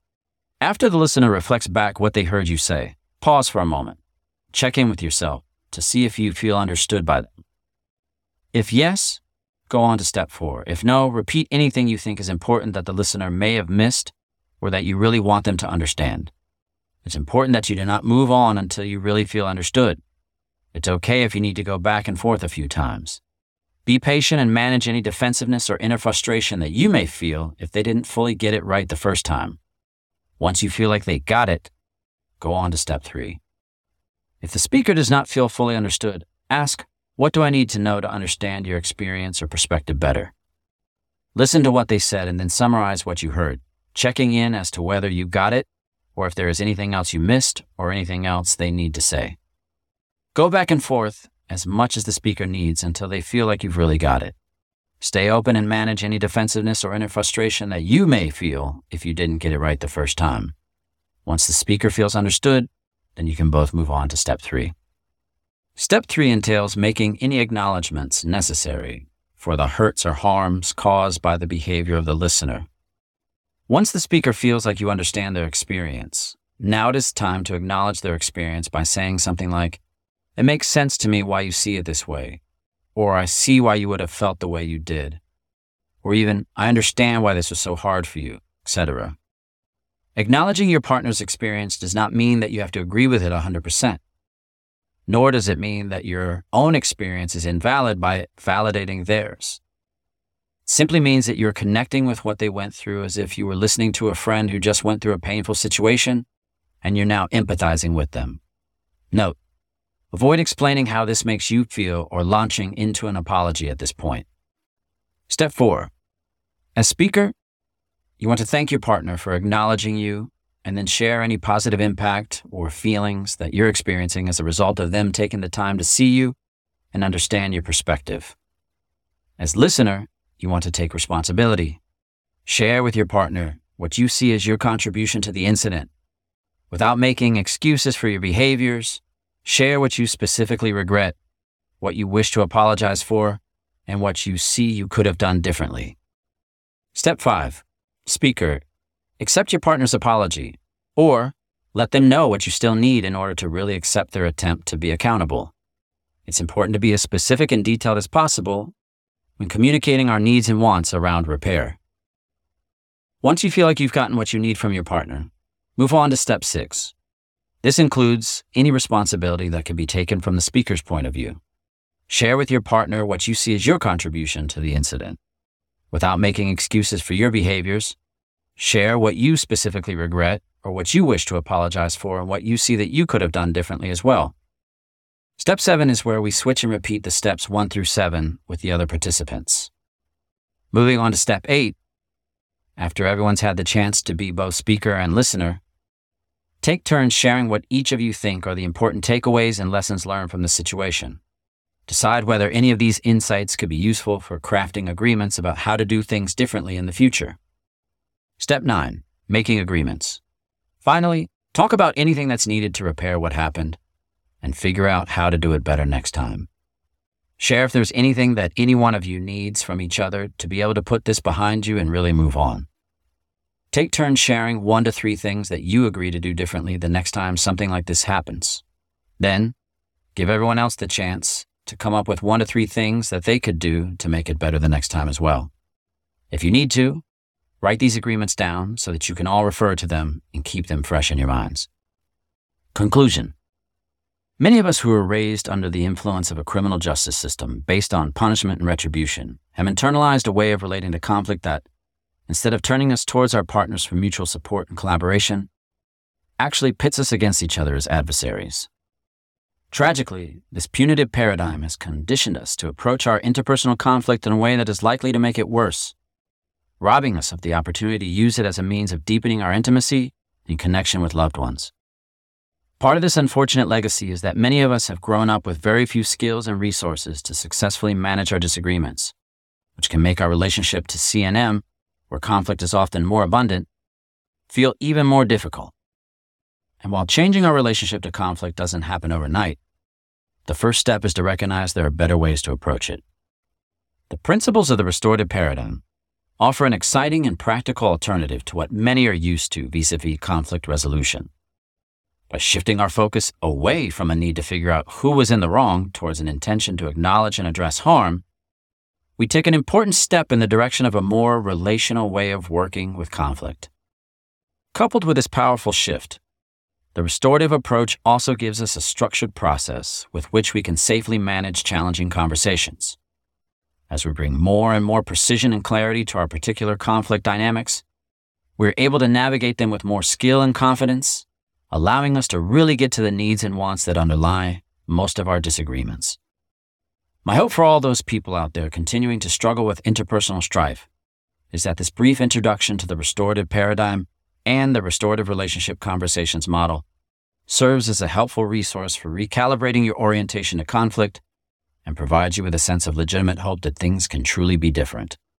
After the listener reflects back what they heard you say, pause for a moment. Check in with yourself to see if you feel understood by them. If yes, go on to step 4. If no, repeat anything you think is important that the listener may have missed or that you really want them to understand. It's important that you do not move on until you really feel understood. It's okay if you need to go back and forth a few times. Be patient and manage any defensiveness or inner frustration that you may feel if they didn't fully get it right the first time. Once you feel like they got it, go on to step 3. If the speaker does not feel fully understood, ask, what do I need to know to understand your experience or perspective better? Listen to what they said and then summarize what you heard, checking in as to whether you got it or if there is anything else you missed or anything else they need to say. Go back and forth as much as the speaker needs until they feel like you've really got it. Stay open and manage any defensiveness or inner frustration that you may feel if you didn't get it right the first time. Once the speaker feels understood, then you can both move on to step 3. Step 3 entails making any acknowledgments necessary for the hurts or harms caused by the behavior of the listener. Once the speaker feels like you understand their experience, now it is time to acknowledge their experience by saying something like, "It makes sense to me why you see it this way," or "I see why you would have felt the way you did," or even, "I understand why this was so hard for you," etc. Acknowledging your partner's experience does not mean that you have to agree with it 100%, nor does it mean that your own experience is invalid by validating theirs. It simply means that you're connecting with what they went through as if you were listening to a friend who just went through a painful situation, and you're now empathizing with them. Note, avoid explaining how this makes you feel or launching into an apology at this point. Step 4. As speaker, you want to thank your partner for acknowledging you and then share any positive impact or feelings that you're experiencing as a result of them taking the time to see you and understand your perspective. As listener, you want to take responsibility. Share with your partner what you see as your contribution to the incident. Without making excuses for your behaviors, share what you specifically regret, what you wish to apologize for, and what you see you could have done differently. Step 5. Speaker, accept your partner's apology, or let them know what you still need in order to really accept their attempt to be accountable. It's important to be as specific and detailed as possible when communicating our needs and wants around repair. Once you feel like you've gotten what you need from your partner, move on to step 6. This includes any responsibility that can be taken from the speaker's point of view. Share with your partner what you see as your contribution to the incident. Without making excuses for your behaviors, share what you specifically regret or what you wish to apologize for and what you see that you could have done differently as well. Step 7 is where we switch and repeat the steps 1 through 7 with the other participants. Moving on to step 8, after everyone's had the chance to be both speaker and listener, take turns sharing what each of you think are the important takeaways and lessons learned from the situation. Decide whether any of these insights could be useful for crafting agreements about how to do things differently in the future. Step 9, making agreements. Finally, talk about anything that's needed to repair what happened and figure out how to do it better next time. Share if there's anything that any one of you needs from each other to be able to put this behind you and really move on. Take turns sharing 1 to 3 things that you agree to do differently the next time something like this happens. Then, give everyone else the chance to come up with 1 to 3 things that they could do to make it better the next time as well. If you need to, write these agreements down so that you can all refer to them and keep them fresh in your minds. Conclusion. Many of us who were raised under the influence of a criminal justice system based on punishment and retribution have internalized a way of relating to conflict that, instead of turning us towards our partners for mutual support and collaboration, actually pits us against each other as adversaries. Tragically, this punitive paradigm has conditioned us to approach our interpersonal conflict in a way that is likely to make it worse, robbing us of the opportunity to use it as a means of deepening our intimacy and connection with loved ones. Part of this unfortunate legacy is that many of us have grown up with very few skills and resources to successfully manage our disagreements, which can make our relationship to CNM, where conflict is often more abundant, feel even more difficult. And while changing our relationship to conflict doesn't happen overnight, the first step is to recognize there are better ways to approach it. The principles of the restorative paradigm offer an exciting and practical alternative to what many are used to vis-a-vis conflict resolution. By shifting our focus away from a need to figure out who was in the wrong towards an intention to acknowledge and address harm, we take an important step in the direction of a more relational way of working with conflict. Coupled with this powerful shift, the restorative approach also gives us a structured process with which we can safely manage challenging conversations. As we bring more and more precision and clarity to our particular conflict dynamics, we're able to navigate them with more skill and confidence, allowing us to really get to the needs and wants that underlie most of our disagreements. My hope for all those people out there continuing to struggle with interpersonal strife is that this brief introduction to the restorative paradigm and the restorative relationship conversations model serves as a helpful resource for recalibrating your orientation to conflict and provides you with a sense of legitimate hope that things can truly be different.